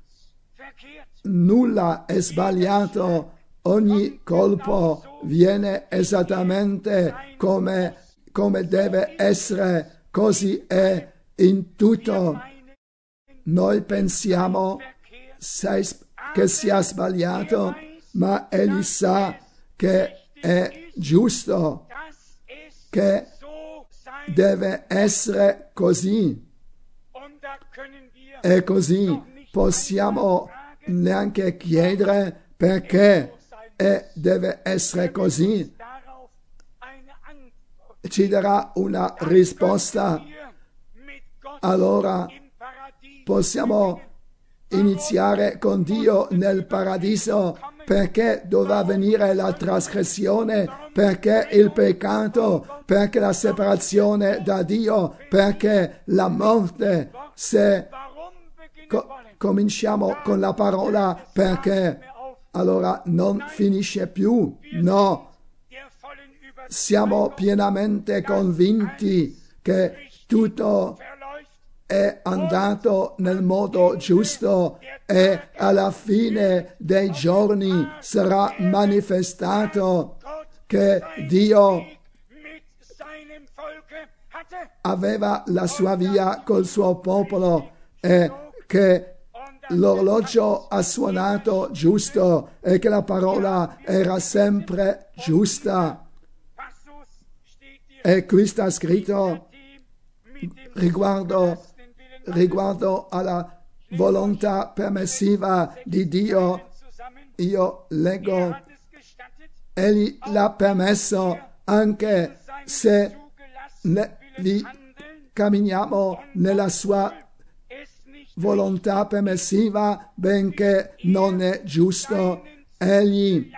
Nulla è sbagliato, ogni colpo viene esattamente come, come deve essere, così è in tutto. Noi pensiamo che sia sbagliato, ma Egli sa che è giusto, che deve essere così. E così possiamo neanche chiedere perché e deve essere così. Ci darà una risposta. Allora possiamo iniziare con Dio nel paradiso. Perché dovrà venire la trasgressione? Perché il peccato? Perché la separazione da Dio? Perché la morte? Se co- cominciamo con la parola perché, allora non finisce più. No, siamo pienamente convinti che tutto è andato nel modo giusto e alla fine dei giorni sarà manifestato che Dio aveva la sua via col suo popolo e che l'orologio ha suonato giusto e che la parola era sempre giusta. E qui sta scritto riguardo riguardo alla volontà permissiva di Dio. Io leggo: Egli l'ha permesso anche se ne, li camminiamo nella sua volontà permissiva, benché non è giusto. Egli,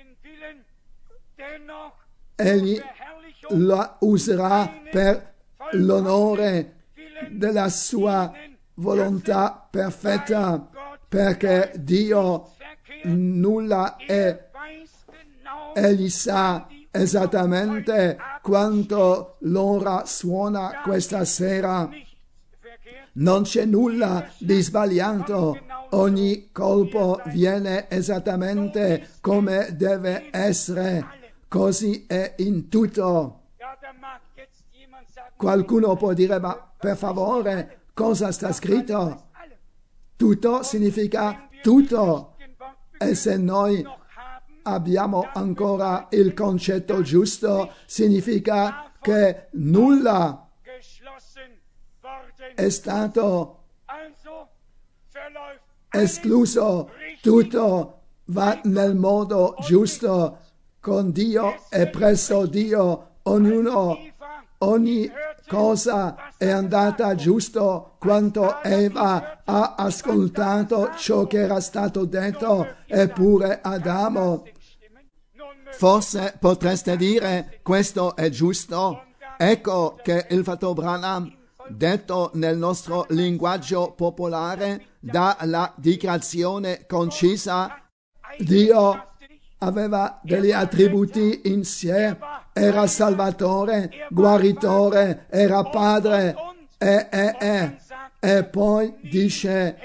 egli la userà per l'onore della sua volontà perfetta, perché Dio nulla è. Egli sa esattamente quanto l'ora suona questa sera. Non c'è nulla di sbagliato, ogni colpo viene esattamente come deve essere, così è in tutto. Qualcuno può dire, ma per favore, cosa sta scritto? Tutto significa tutto, e se noi abbiamo ancora il concetto giusto, significa che nulla è stato escluso, tutto va nel modo giusto, con Dio e presso Dio, ognuno, ogni cosa è andata giusto quanto Eva ha ascoltato ciò che era stato detto, eppure Adamo. Forse potreste dire, questo è giusto. Ecco che il fratello Branham, detto nel nostro linguaggio popolare, dà la dichiarazione concisa: Dio aveva degli attributi in sé, era salvatore, guaritore, era padre, e, e, e, e poi dice,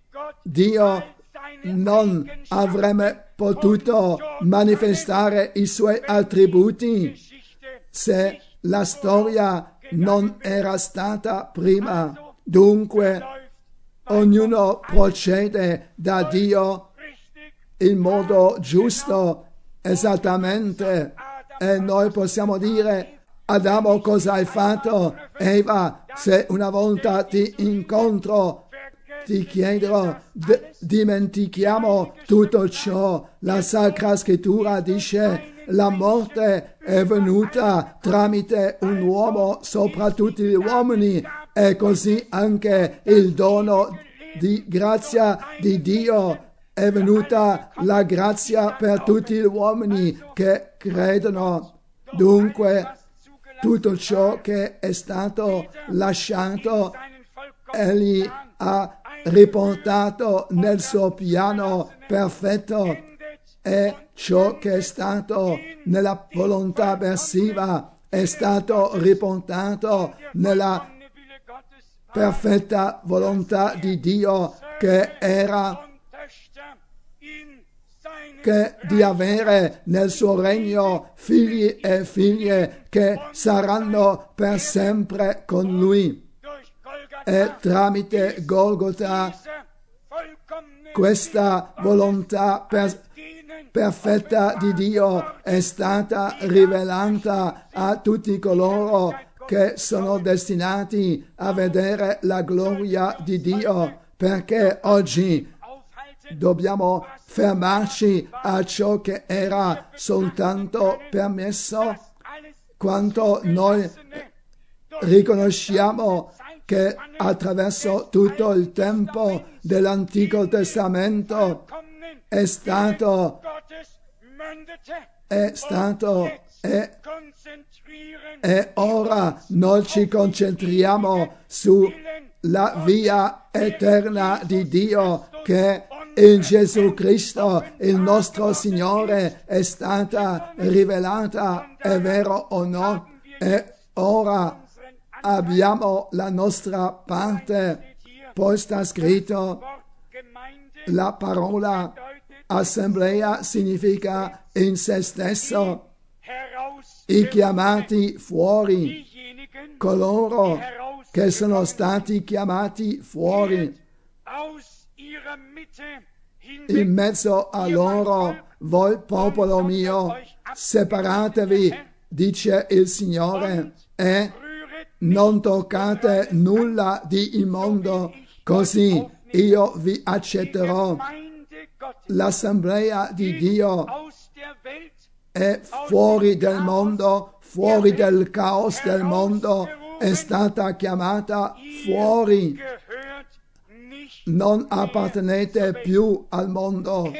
Dio non avrebbe potuto manifestare i suoi attributi se la storia non era stata prima. Dunque ognuno procede da Dio in modo giusto, esattamente, e noi possiamo dire: Adamo, cosa hai fatto? Eva, se una volta ti incontro ti chiederò, d- dimentichiamo tutto ciò. La Sacra Scrittura dice: la morte è venuta tramite un uomo sopra tutti gli uomini, e così anche il dono di grazia di Dio è venuta, la grazia per tutti gli uomini che credono. Dunque tutto ciò che è stato lasciato, egli ha riportato nel suo piano perfetto, e ciò che è stato nella volontà permissiva è stato riportato nella perfetta volontà di Dio, che era che di avere nel suo regno figli e figlie che saranno per sempre con lui. E tramite Golgota questa volontà per, perfetta di Dio è stata rivelata a tutti coloro che sono destinati a vedere la gloria di Dio, perché oggi dobbiamo fermarci a ciò che era soltanto permesso, quanto noi riconosciamo che attraverso tutto il tempo dell'Antico Testamento è stato, è stato, e, e ora noi ci concentriamo sulla via eterna di Dio, che in Gesù Cristo, il nostro Signore, è stata rivelata, è vero o no? E ora abbiamo la nostra parte. Poi sta scritto, la parola assemblea significa in se stesso, i chiamati fuori, coloro che sono stati chiamati fuori. In mezzo a loro, voi popolo mio, separatevi, dice il Signore, e non toccate nulla di immondo, così io vi accetterò. L'assemblea di Dio è fuori del mondo, fuori del caos del mondo, è stata chiamata fuori. Non appartenete più al mondo.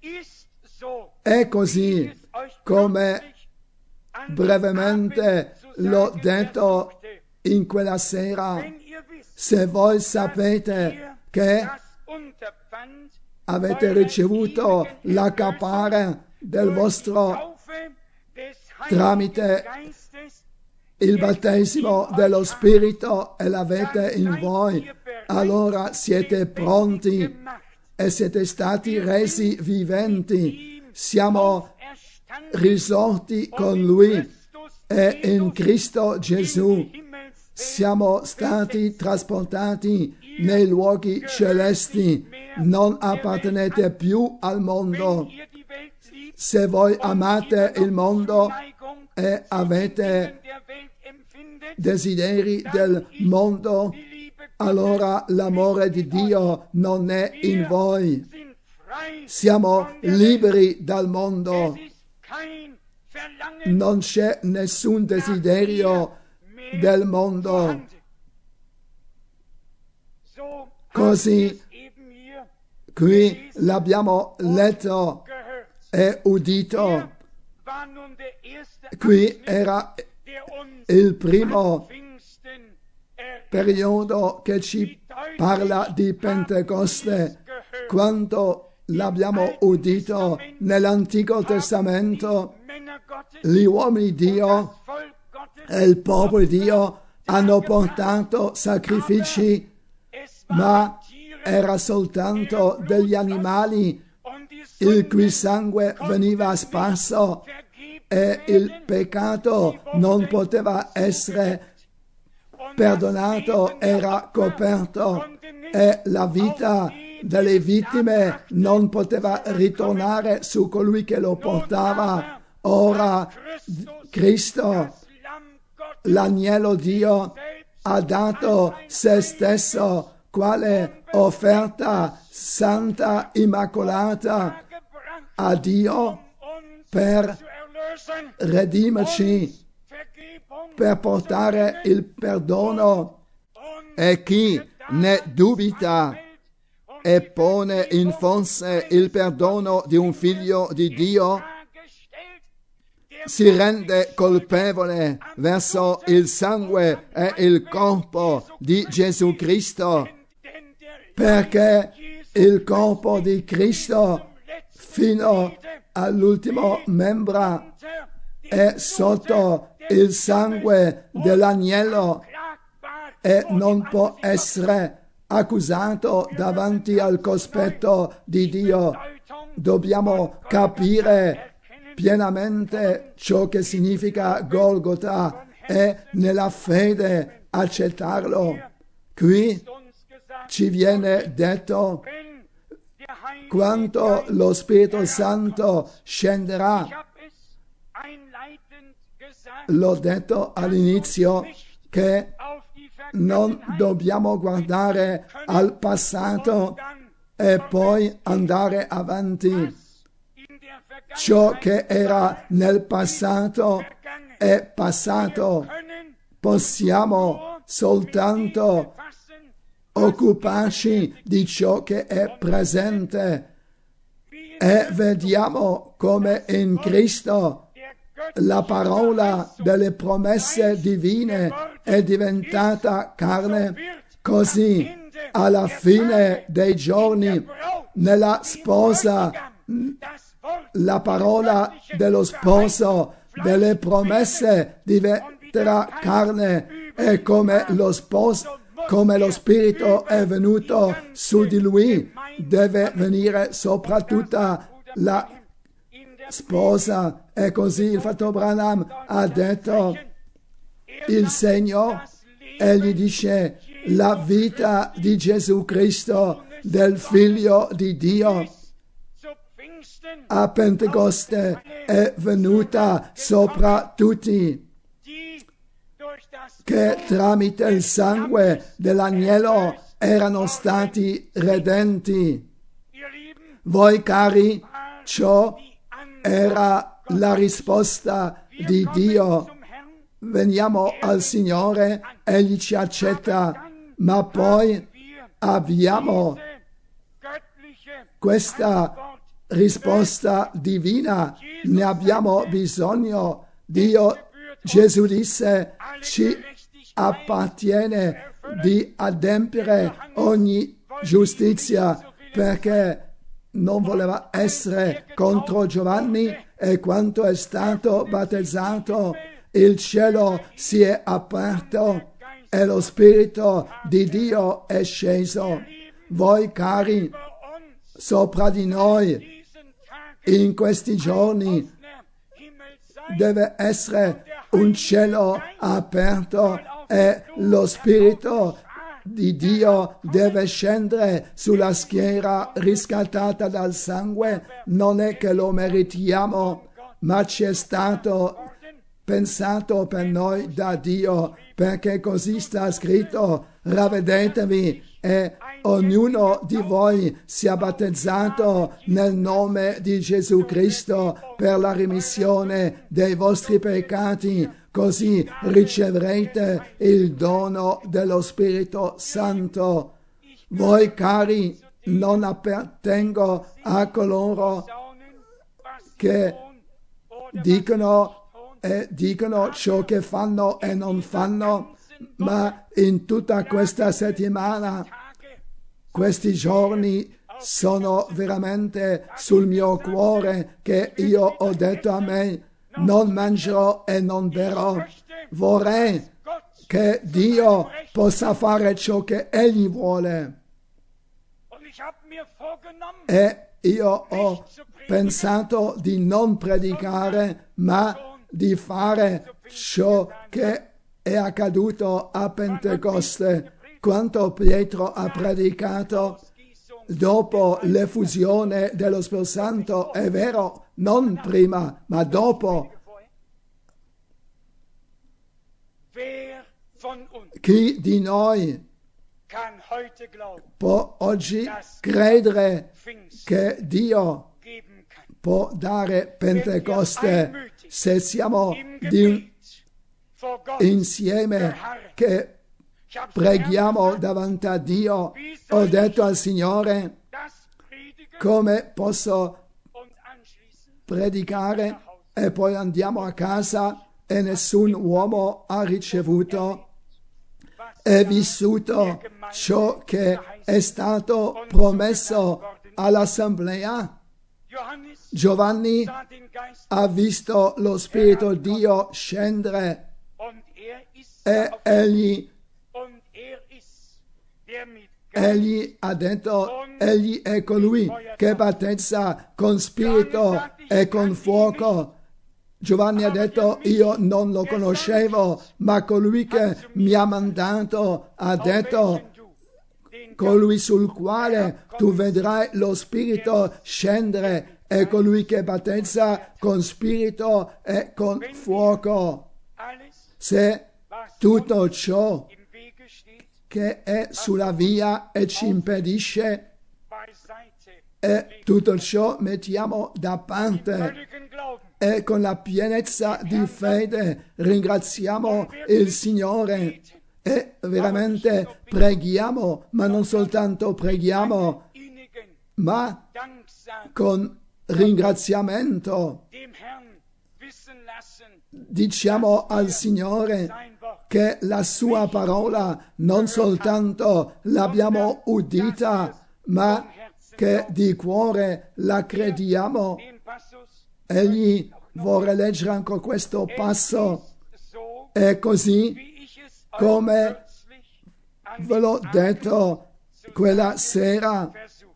È così come brevemente l'ho detto in quella sera. Se voi sapete che avete ricevuto la capara del vostro tramite il battesimo dello Spirito e l'avete in voi, allora siete pronti e siete stati resi viventi. Siamo risorti con Lui e in Cristo Gesù siamo stati trasportati nei luoghi celesti. Non appartenete più al mondo. Se voi amate il mondo e avete desideri del mondo, allora l'amore di Dio non è in voi. Siamo liberi dal mondo. Non c'è nessun desiderio del mondo. Così qui l'abbiamo letto e udito. Qui era il primo periodo che ci parla di Pentecoste. Quando l'abbiamo udito nell'Antico Testamento, gli uomini di Dio e il popolo di Dio hanno portato sacrifici, ma era soltanto degli animali il cui sangue veniva sparso e il peccato non poteva essere perdonato, era coperto e la vita delle vittime non poteva ritornare su colui che lo portava. Ora Cristo, l'agnello Dio, ha dato se stesso quale offerta santa, immacolata a Dio per redimerci, per portare il perdono. E chi ne dubita e pone in forse il perdono di un figlio di Dio si rende colpevole verso il sangue e il corpo di Gesù Cristo, perché il corpo di Cristo fino all'ultimo membro è sotto il sangue dell'agnello e non può essere accusato davanti al cospetto di Dio. Dobbiamo capire pienamente ciò che significa Golgota e nella fede accettarlo. Qui ci viene detto quanto lo Spirito Santo scenderà. L'ho detto all'inizio che non dobbiamo guardare al passato e poi andare avanti. Ciò che era nel passato è passato. Possiamo soltanto occuparci di ciò che è presente e vediamo come in Cristo la parola delle promesse divine è diventata carne. Così alla fine dei giorni nella sposa la parola dello sposo delle promesse diventerà carne e come lo sposo, come lo Spirito è venuto su di lui, deve venire sopra tutta la sposa. E così il fratello Branham ha detto il segno, egli dice la vita di Gesù Cristo, del Figlio di Dio, a Pentecoste è venuta sopra tutti, che tramite il sangue dell'agnello erano stati redenti. Voi cari, ciò era la risposta di Dio. Veniamo al Signore, Egli ci accetta, ma poi abbiamo questa risposta divina, ne abbiamo bisogno. Dio, Gesù disse, ci appartiene di adempiere ogni giustizia, perché non voleva essere contro Giovanni, e quando è stato battezzato il cielo si è aperto e lo Spirito di Dio è sceso. Voi cari, sopra di noi in questi giorni deve essere un cielo aperto e lo Spirito di Dio deve scendere sulla schiera riscattata dal sangue. Non è che lo meritiamo, ma ci è stato pensato per noi da Dio, perché così sta scritto: ravvedetevi e ognuno di voi sia battezzato nel nome di Gesù Cristo per la rimissione dei vostri peccati, così riceverete il dono dello Spirito Santo. Voi cari, non appartengo a coloro che dicono e dicono ciò che fanno e non fanno, ma in tutta questa settimana, questi giorni sono veramente sul mio cuore, che io ho detto a me: non mangerò e non berrò. Vorrei che Dio possa fare ciò che Egli vuole. E io ho pensato di non predicare, ma di fare ciò che è accaduto a Pentecoste, quando Pietro ha predicato dopo l'effusione dello Spirito Santo. È vero, non prima, ma dopo. Chi di noi può oggi credere che Dio può dare Pentecoste se siamo di, insieme che preghiamo davanti a Dio? Ho detto al Signore: come posso predicare e poi andiamo a casa e nessun uomo ha ricevuto e vissuto ciò che è stato promesso all'assemblea? Giovanni ha visto lo Spirito di Dio scendere e egli, egli ha detto: egli è colui che battezza con Spirito e con fuoco. Giovanni ha detto: io non lo conoscevo, ma colui che mi ha mandato ha detto: colui sul quale tu vedrai lo Spirito scendere è colui che battezza con Spirito e con fuoco. Se tutto ciò che è sulla via e ci impedisce, e tutto ciò mettiamo da parte e con la pienezza di fede ringraziamo il Signore e veramente preghiamo, ma non soltanto preghiamo, ma con ringraziamento diciamo al Signore che la sua parola non soltanto l'abbiamo udita, ma che di cuore la crediamo. Egli vorrei leggere ancora questo passo. E così come ve l'ho detto quella sera,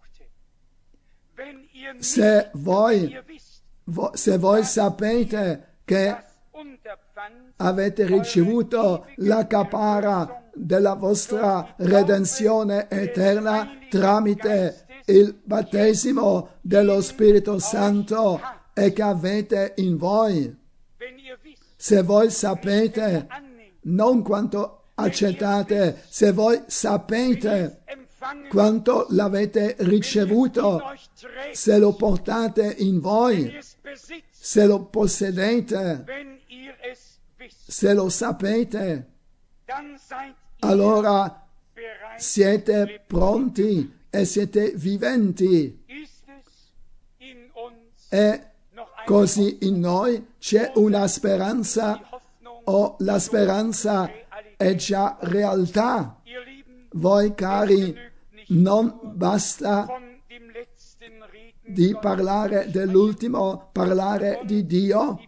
se voi, se voi sapete che avete ricevuto la capara della vostra redenzione eterna tramite il battesimo dello Spirito Santo e che avete in voi, se voi sapete, non quanto accettate, se voi sapete quanto l'avete ricevuto, se lo portate in voi se lo possedete, se lo sapete, allora siete pronti e siete viventi. E così in noi c'è una speranza, o la speranza è già realtà. Voi cari, non basta di parlare dell'ultimo, parlare di Dio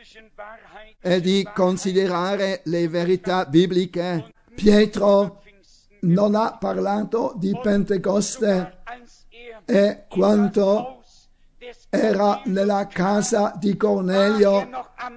e di considerare le verità bibliche. Pietro non ha parlato di Pentecoste e quanto era nella casa di Cornelio,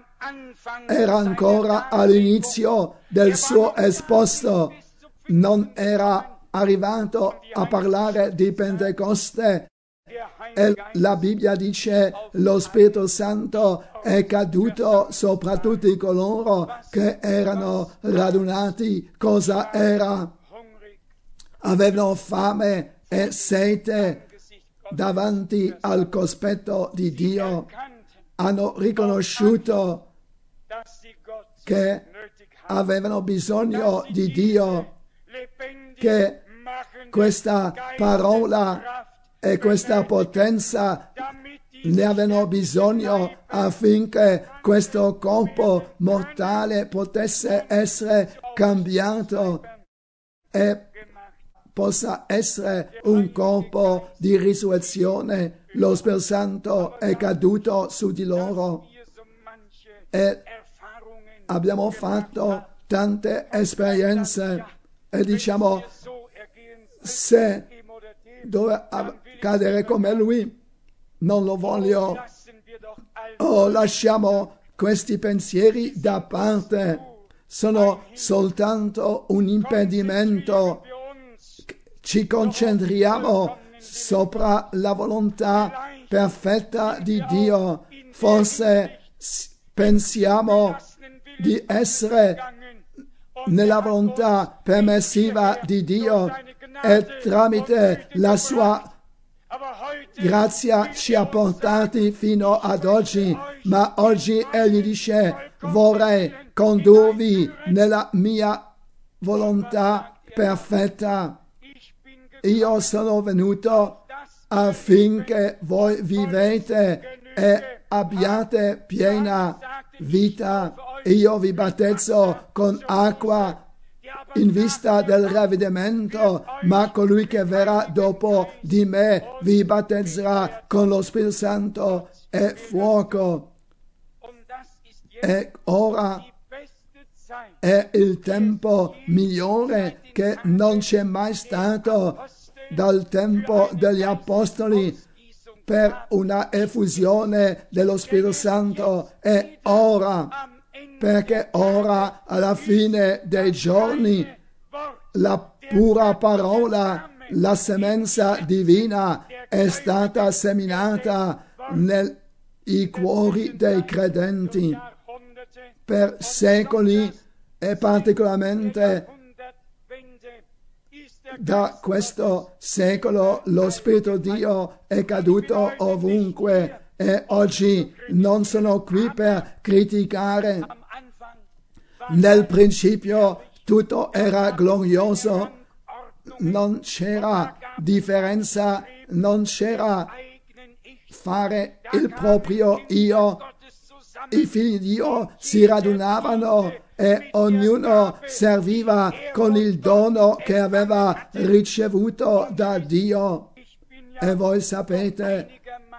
era ancora all'inizio del suo esposto, non era arrivato a parlare di Pentecoste. E la Bibbia dice lo Spirito Santo è caduto sopra tutti coloro che erano radunati. Cosa era? Avevano fame e sete davanti al cospetto di Dio. Hanno riconosciuto che avevano bisogno di Dio, che questa parola e questa potenza ne avevano bisogno affinché questo corpo mortale potesse essere cambiato e possa essere un corpo di risurrezione. Lo Spirito Santo è caduto su di loro e abbiamo fatto tante esperienze e diciamo, se dove cadere come lui, non lo voglio. Oh, lasciamo questi pensieri da parte, sono soltanto un impedimento. Ci concentriamo sopra la volontà perfetta di Dio. Forse pensiamo di essere nella volontà permissiva di Dio e tramite la sua grazia ci ha portati fino ad oggi, ma oggi Egli dice: vorrei condurvi nella mia volontà perfetta. Io sono venuto affinché voi vivete e abbiate piena vita. Io vi battezzo con acqua in vista del ravvedimento, ma colui che verrà dopo di me vi battezzerà con lo Spirito Santo e fuoco. E ora è il tempo migliore che non c'è mai stato dal tempo degli Apostoli per una effusione dello Spirito Santo. E ora, perché ora, alla fine dei giorni, la pura parola, la semenza divina è stata seminata nei cuori dei credenti per secoli, e particolarmente da questo secolo lo Spirito di Dio è caduto ovunque, e oggi non sono qui per criticare. Nel principio tutto era glorioso, non c'era differenza, non c'era fare il proprio io. I figli di Dio si radunavano e ognuno serviva con il dono che aveva ricevuto da Dio. E voi sapete,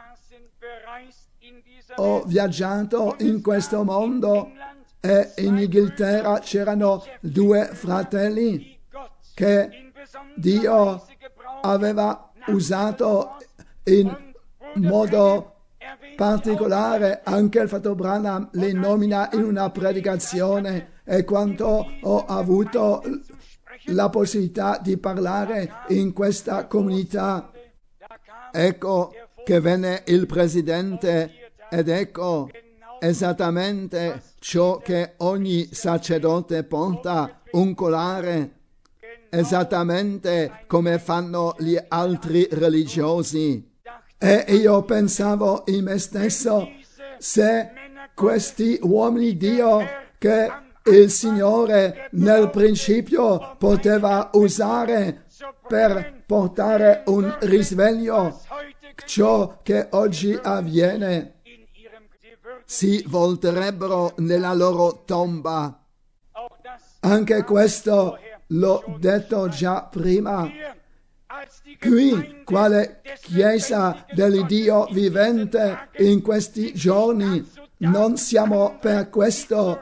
ho viaggiato in questo mondo e in Inghilterra c'erano due fratelli che Dio aveva usato in modo particolare. Anche il fratello Branham li nomina in una predicazione, e quanto ho avuto la possibilità di parlare in questa comunità, ecco che venne il presidente ed ecco esattamente ciò che ogni sacerdote porta, un collare, esattamente come fanno gli altri religiosi. E io pensavo in me stesso, se questi uomini di Dio che il Signore nel principio poteva usare per portare un risveglio, ciò che oggi avviene, si volterebbero nella loro tomba. Anche questo l'ho detto già prima. Qui, quale Chiesa dell'Iddio vivente in questi giorni, non siamo per questo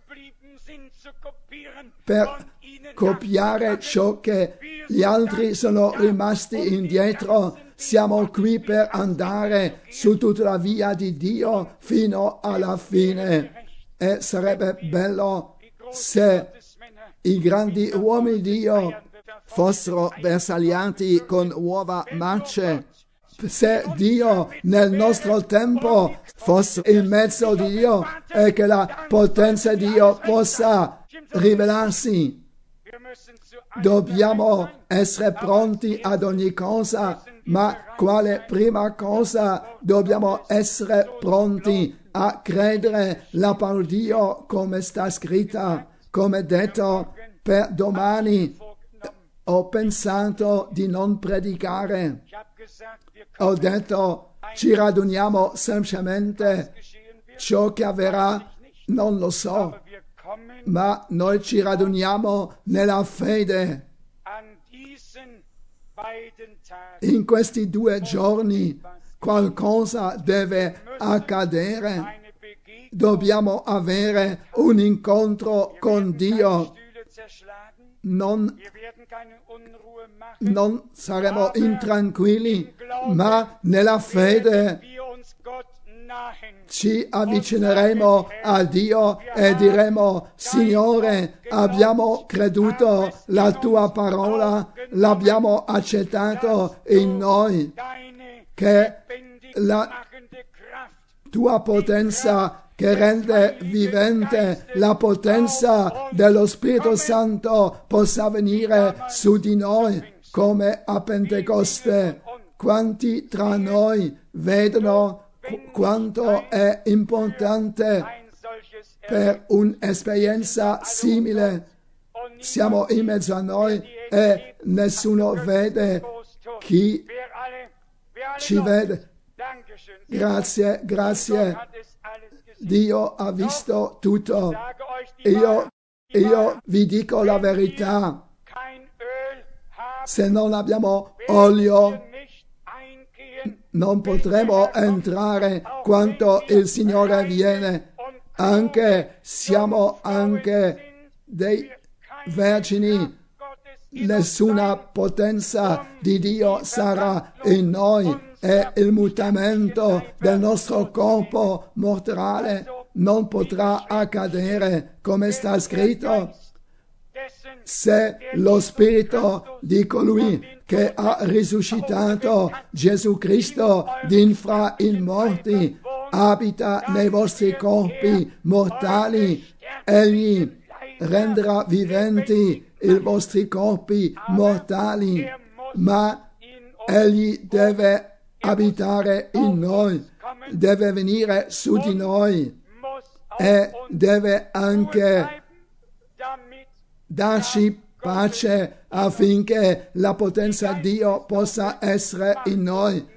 per copiare ciò che gli altri sono rimasti indietro. Siamo qui per andare su tutta la via di Dio fino alla fine. E sarebbe bello se i grandi uomini di Dio fossero bersagliati con uova marce. Se Dio nel nostro tempo fosse in mezzo di Dio e che la potenza di Dio possa rivelarsi, dobbiamo essere pronti ad ogni cosa, ma quale prima cosa dobbiamo essere pronti a credere la parola di Dio come sta scritta, come detto. Per domani ho pensato di non predicare. Ho detto, ci raduniamo semplicemente, ciò che avverrà non lo so, ma noi ci raduniamo nella fede. In questi due giorni qualcosa deve accadere. Dobbiamo avere un incontro con Dio. Non, non saremo intranquilli, ma nella fede ci avvicineremo a Dio e diremo: Signore, abbiamo creduto la tua parola, l'abbiamo accettato in noi, che la tua potenza che rende vivente, la potenza dello Spirito Santo possa venire su di noi come a Pentecoste. Quanti tra noi vedono quanto è importante per un'esperienza simile? Siamo in mezzo a noi e nessuno vede chi ci vede. Grazie, grazie. Dio ha visto tutto. Io, io vi dico la verità. Se non abbiamo olio, non potremo entrare quando il Signore viene. Anche siamo anche dei vergini. Nessuna potenza di Dio sarà in noi. E il mutamento del nostro corpo mortale non potrà accadere, come sta scritto. Se lo Spirito di colui che ha risuscitato Gesù Cristo d'infra in morti abita nei vostri corpi mortali, egli renderà viventi i vostri corpi mortali, ma egli deve abitare in noi, deve venire su di noi e deve anche darci pace affinché la potenza di Dio possa essere in noi.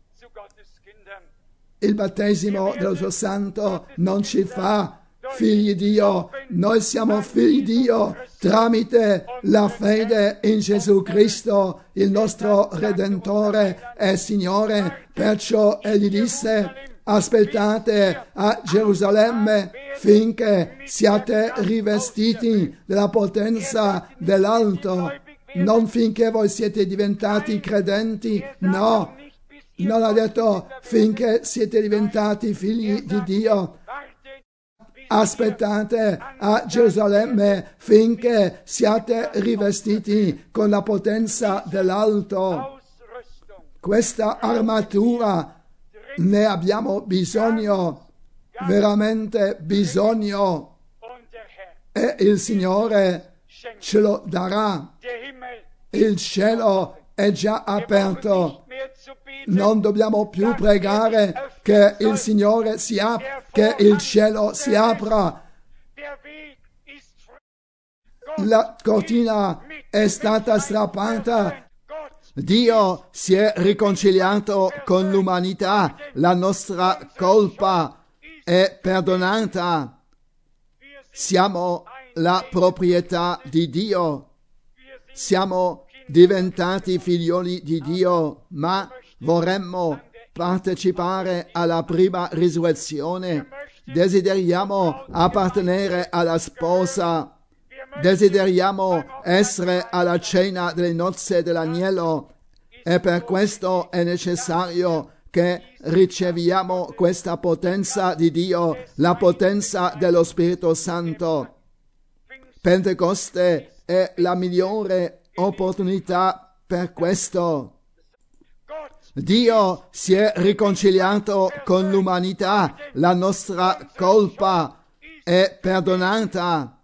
Il battesimo dello suo Santo non ci fa figli di Dio, noi siamo figli di Dio tramite la fede in Gesù Cristo, il nostro Redentore e Signore. Perciò egli disse: aspettate a Gerusalemme finché siate rivestiti della potenza dell'alto, non finché voi siete diventati credenti, no, non ha detto finché siete diventati figli di Dio. Aspettate a Gerusalemme finché siate rivestiti con la potenza dell'alto. Questa armatura ne abbiamo bisogno, veramente bisogno, e il Signore ce lo darà. Il cielo è già aperto, non dobbiamo più pregare che il Signore si apra, che il cielo si apra. La cortina è stata strappata. Dio si è riconciliato con l'umanità. La nostra colpa è perdonata. Siamo la proprietà di Dio. Siamo diventati figlioli di Dio, ma vorremmo partecipare alla prima risurrezione. Desideriamo appartenere alla sposa. Desideriamo essere alla cena delle nozze dell'agnello e per questo è necessario che riceviamo questa potenza di Dio, la potenza dello Spirito Santo. Pentecoste è la migliore opportunità per questo. Dio si è riconciliato con l'umanità, la nostra colpa è perdonata.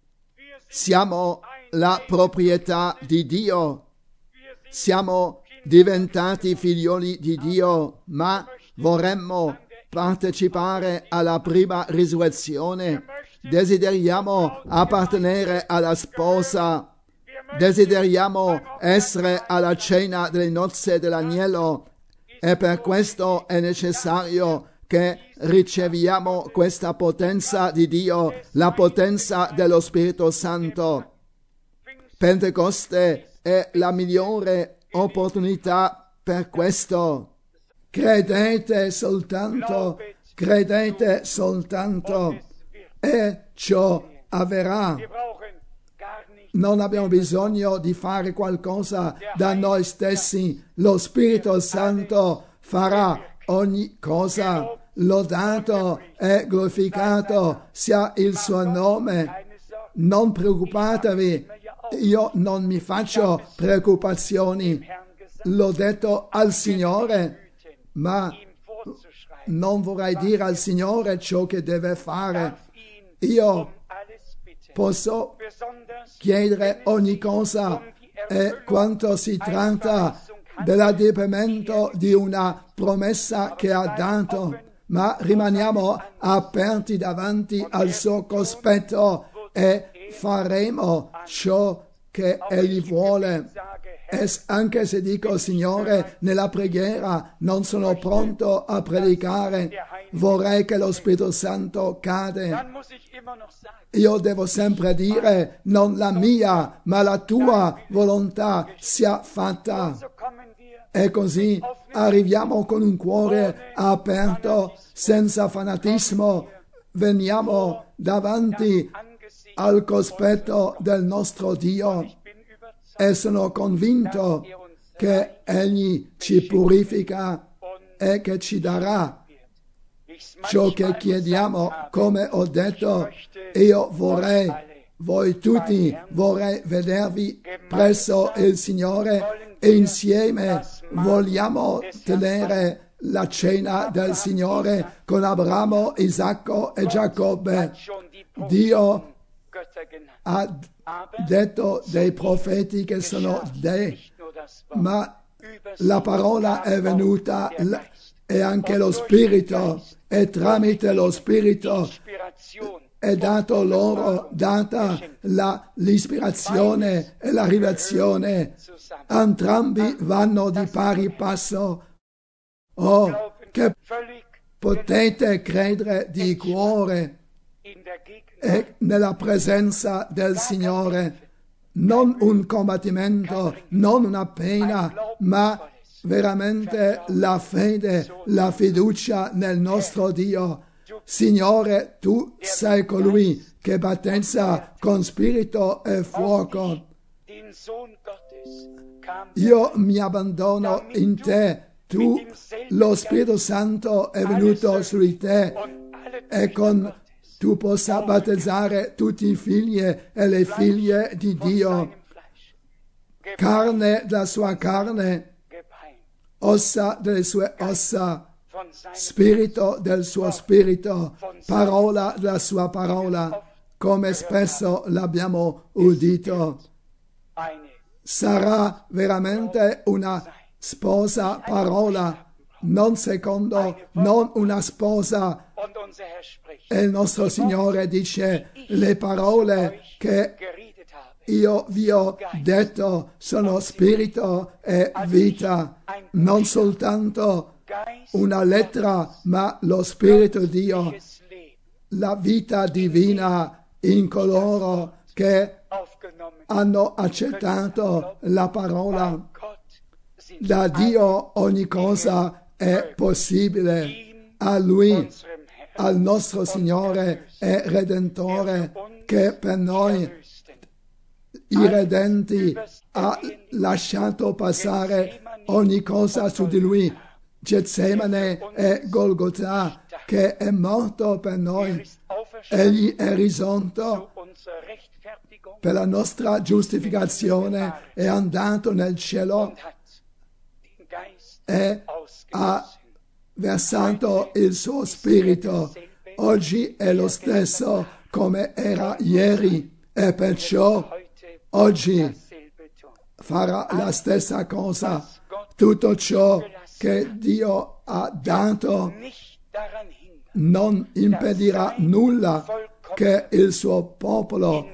Siamo la proprietà di Dio. Siamo diventati figlioli di Dio, ma vorremmo partecipare alla prima risurrezione. Desideriamo appartenere alla sposa. Desideriamo essere alla cena delle nozze dell'agnello e per questo è necessario che riceviamo questa potenza di Dio, la potenza dello Spirito Santo. Pentecoste è la migliore opportunità per questo. Credete soltanto, credete soltanto e ciò avverrà. Non abbiamo bisogno di fare qualcosa da noi stessi. Lo Spirito Santo farà ogni cosa. Lodato e glorificato sia il suo nome. Non preoccupatevi, io non mi faccio preoccupazioni. L'ho detto al Signore, ma non vorrei dire al Signore ciò che deve fare. Io posso chiedere ogni cosa e quanto si tratta dell'adempimento di una promessa che ha dato, ma rimaniamo aperti davanti al suo cospetto e faremo ciò che Egli vuole. E anche se dico, Signore, nella preghiera non sono pronto a predicare, vorrei che lo Spirito Santo cade. Io devo sempre dire, non la mia, ma la tua volontà sia fatta. E così arriviamo con un cuore aperto, senza fanatismo, veniamo davanti al cospetto del nostro Dio e sono convinto che Egli ci purifica e che ci darà ciò che chiediamo. Come ho detto, io vorrei, voi tutti, vorrei vedervi presso il Signore e insieme vogliamo tenere la cena del Signore con Abramo, Isacco e Giacobbe. Dio ha detto dei profeti che sono dei, ma la parola è venuta e anche lo Spirito, e tramite lo Spirito è dato loro, data la, l'ispirazione e la rivelazione. Entrambi vanno di pari passo. Oh, che potete credere di cuore e nella presenza del Signore, non un combattimento, non una pena, ma veramente la fede, la fiducia nel nostro Dio. Signore, tu sei colui che battezza con spirito e fuoco. Io mi abbandono in te, tu, lo Spirito Santo è venuto su di te e con tu possa battezzare tutti i figli e le figlie di Dio, carne della sua carne, ossa delle sue ossa, spirito del suo spirito, parola della sua parola, come spesso l'abbiamo udito. Sarà veramente una sposa parola, non secondo, non una sposa. E il nostro Signore dice: le parole che io vi ho detto sono spirito e vita, non soltanto una lettera, ma lo Spirito di Dio, la vita divina in coloro che hanno accettato la parola. Da Dio ogni cosa è possibile. A Lui, al nostro Signore e Redentore, che per noi i redenti ha lasciato passare ogni cosa su di Lui. Getsemane e Golgotha, che è morto per noi. Egli è risorto per la nostra giustificazione, è andato nel cielo e ha versato il suo spirito. Oggi è lo stesso come era ieri, e perciò oggi farà la stessa cosa. Tutto ciò che Dio ha dato non impedirà nulla che il suo popolo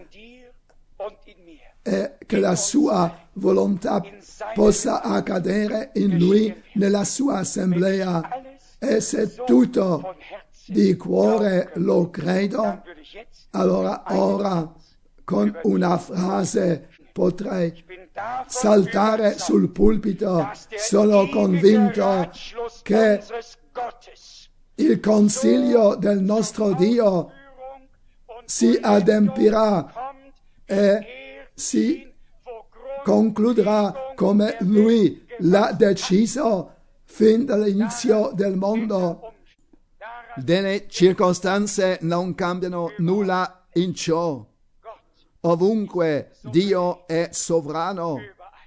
e che la sua volontà possa accadere in Lui, nella sua assemblea. E se tutto di cuore lo credo, allora ora con una frase potrei saltare sul pulpito. Sono convinto che il consiglio del nostro Dio si adempirà e si concluderà come Lui l'ha deciso fin dall'inizio del mondo. Delle circostanze non cambiano nulla in ciò. Ovunque Dio è sovrano,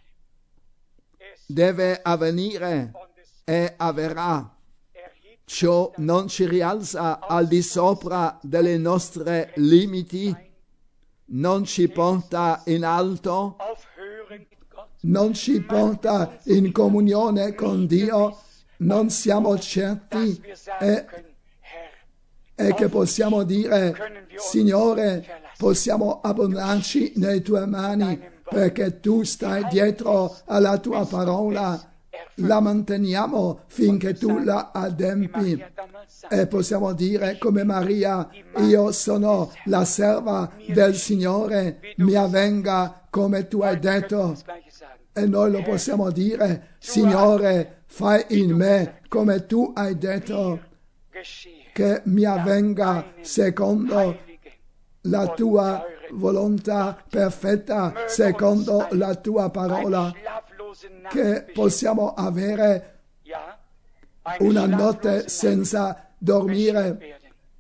deve avvenire e avverrà. Ciò non ci rialza al di sopra delle nostre limiti, non ci porta in alto, non ci porta in comunione con Dio. Non siamo certi e, e che possiamo dire: Signore, possiamo abbonarci nelle tue mani, perché tu stai dietro alla tua parola, la manteniamo finché tu la adempi. E possiamo dire come Maria: io sono la serva del Signore, mi avvenga come tu hai detto. E noi lo possiamo dire: Signore, fai in me come tu hai detto, che mi avvenga secondo la tua volontà perfetta, secondo la tua parola. Che possiamo avere una notte senza dormire,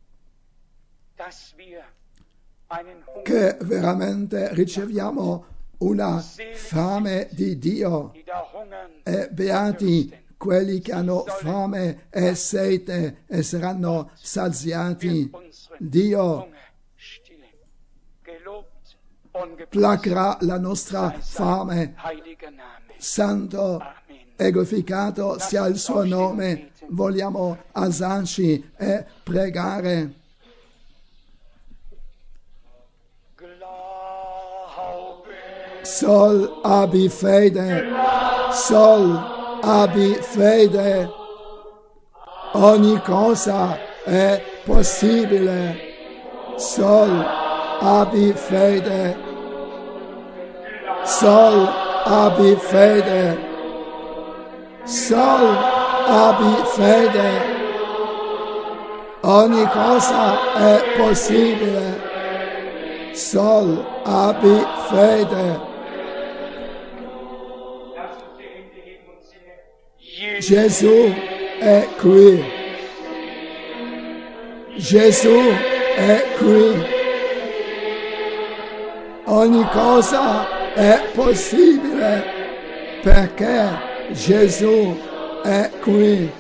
che veramente riceviamo una fame di Dio. E beati quelli che hanno fame e sete e saranno saziati. Dio placherà la nostra fame. Santo e glorificato sia il suo nome. Vogliamo alzarci e pregare. Sol abbi fede, sol abbi fede, ogni cosa è possibile. Sol abbi fede, sol abbi fede, sol abbi fede, ogni cosa è possibile. Sol abbi fede. Gesù è qui. Gesù è qui. Ogni cosa è possibile perché Gesù è qui.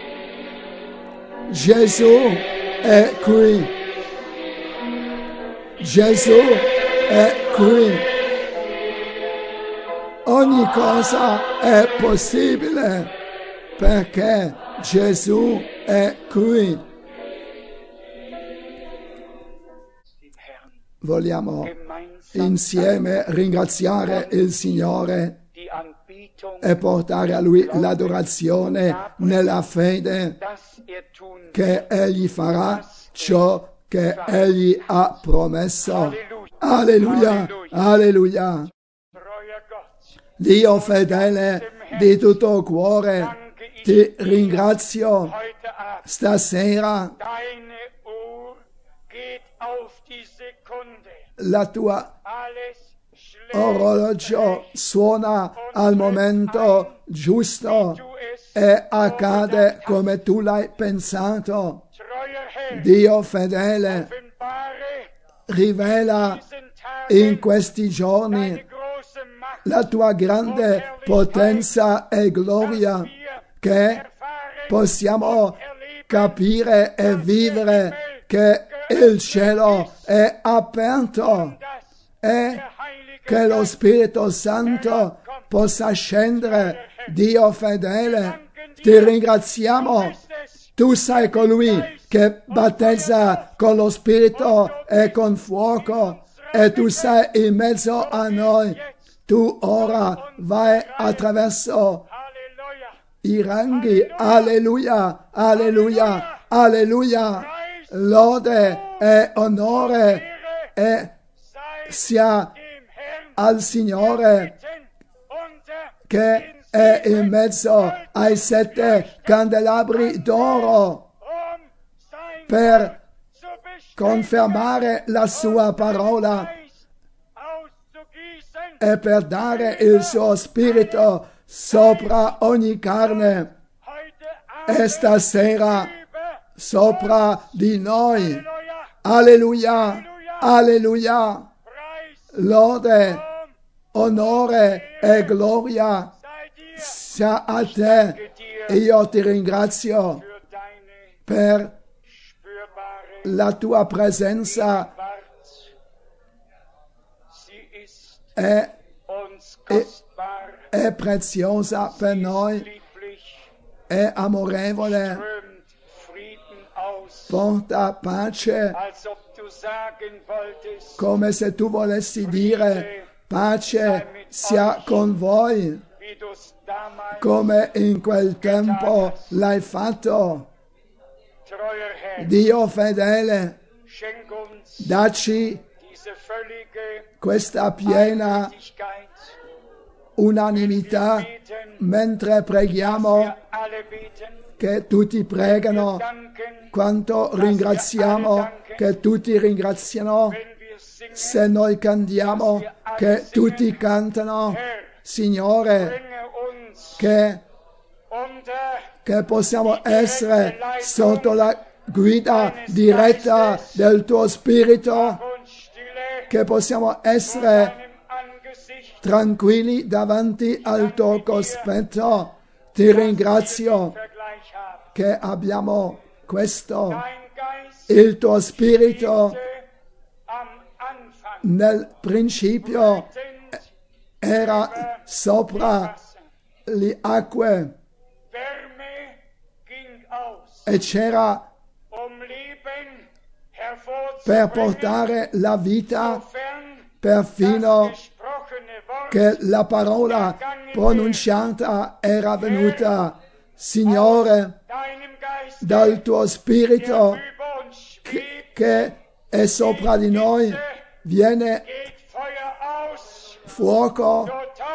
Gesù è qui. Gesù è qui. ogni cosa è possibile perché Gesù è qui. Vogliamo insieme ringraziare il Signore e portare a Lui l'adorazione nella fede che Egli farà ciò che Egli ha promesso. Alleluia, alleluia. Dio fedele, di tutto cuore ti ringrazio stasera. La tua orologio suona al momento giusto e accade come tu l'hai pensato. Dio fedele, rivela in questi giorni la tua grande potenza e gloria, che possiamo capire e vivere che il cielo è aperto e che lo Spirito Santo possa scendere. Dio fedele, ti ringraziamo. Tu sei colui che battezza con lo Spirito e con fuoco, e tu sei in mezzo a noi. Tu ora vai attraverso i ranghi. Alleluia, alleluia, alleluia. Lode e onore e sia al Signore che è in mezzo ai sette candelabri d'oro per confermare la sua parola e per dare il suo spirito sopra ogni carne e stasera sopra di noi. Alleluia, alleluia. Lode, onore e gloria sia a te. Io ti ringrazio per la tua presenza è, è, è preziosa per noi, è amorevole, porta pace, come se tu volessi dire pace sia con voi, come in quel tempo l'hai fatto. Dio fedele, dacci questa piena unanimità mentre preghiamo, che tutti pregano, quanto ringraziamo che tutti ringraziano, se noi cantiamo che tutti cantano. Signore, che, che possiamo essere sotto la guida diretta del tuo Spirito, che possiamo essere tranquilli davanti al tuo cospetto. Ti ringrazio che abbiamo questo, il tuo Spirito nel principio era sopra le acque e c'era per portare la vita, perfino che la parola pronunciata era venuta. Signore, dal tuo Spirito che, che è sopra di noi viene fuoco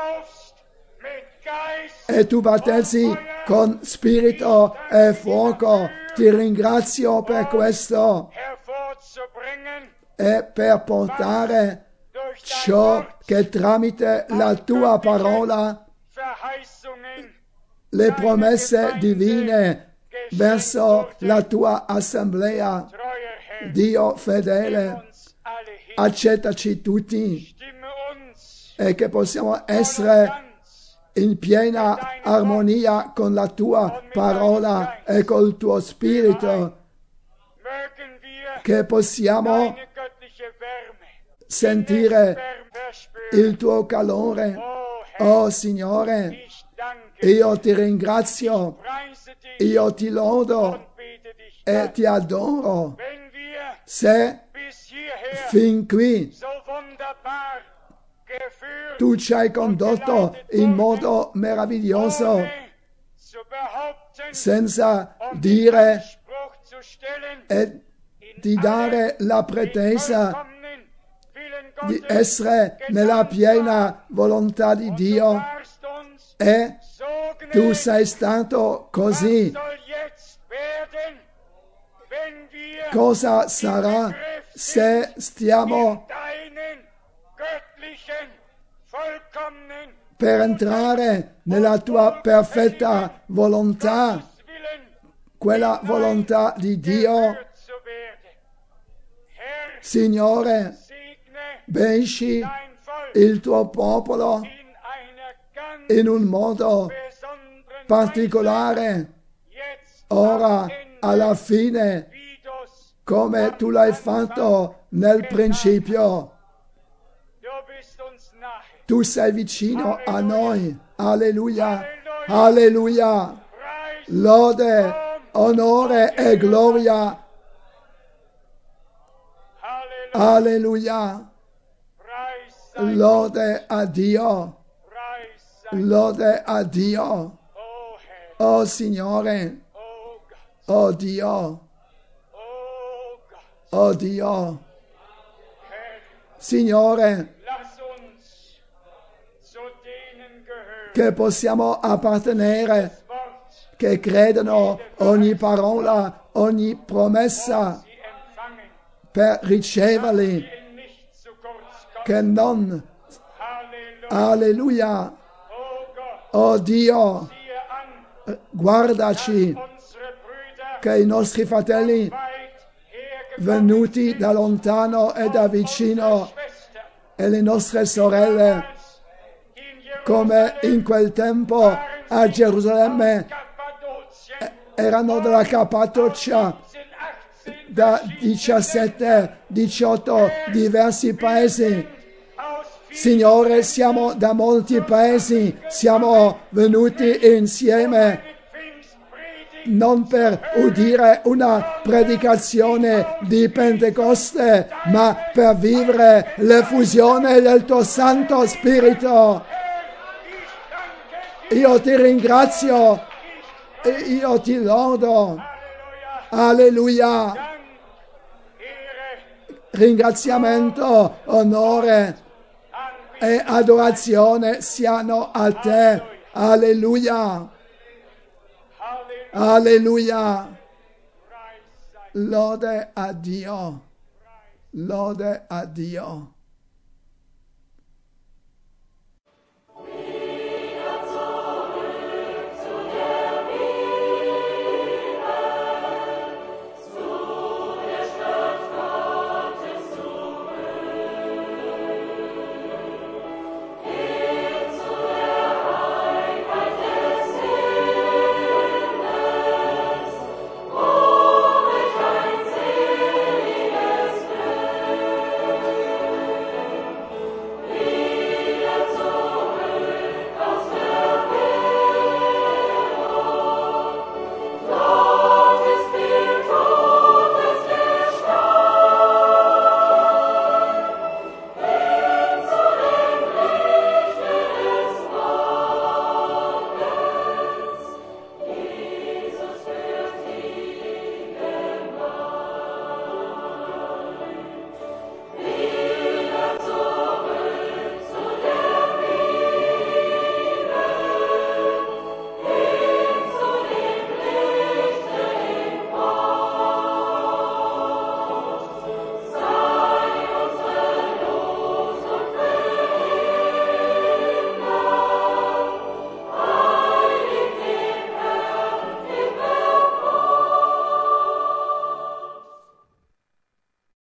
e tu battezzi con Spirito e fuoco. Ti ringrazio per questo e per portare ciò che tramite la tua parola, le promesse divine verso la tua assemblea. Dio fedele, accettaci tutti e che possiamo essere in piena armonia con la tua parola e col tuo Spirito, che possiamo sentire il tuo calore. Oh Signore, io ti ringrazio, io ti lodo e ti adoro. Se fin qui tu ci hai condotto in modo meraviglioso, senza dire e di dare la pretesa di essere nella piena volontà di Dio, e tu sei stato così. Cosa sarà se stiamo per entrare nella tua perfetta volontà, quella volontà di Dio? Signore, benci il tuo popolo in un modo particolare, ora alla fine, come tu l'hai fatto nel principio. Tu sei vicino a noi. Alleluia, alleluia. Lode, onore e gloria. Alleluia. Lode a Dio. Lode a Dio. Oh Signore. Oh Dio. Oh Dio. Signore, che possiamo appartenere, che credono ogni parola, ogni promessa, per riceverli, che non, alleluia, oh Dio, guardaci, che i nostri fratelli venuti da lontano e da vicino e le nostre sorelle, come in quel tempo a Gerusalemme erano della Cappadocia, da diciassette diciotto diversi paesi. Signore, siamo da molti paesi, siamo venuti insieme non per udire una predicazione di Pentecoste, ma per vivere l'effusione del tuo Santo Spirito. Io ti ringrazio e io ti lodo. Alleluia. Ringraziamento, onore e adorazione siano a te. Alleluia. Alleluia. Lode a Dio. Lode a Dio.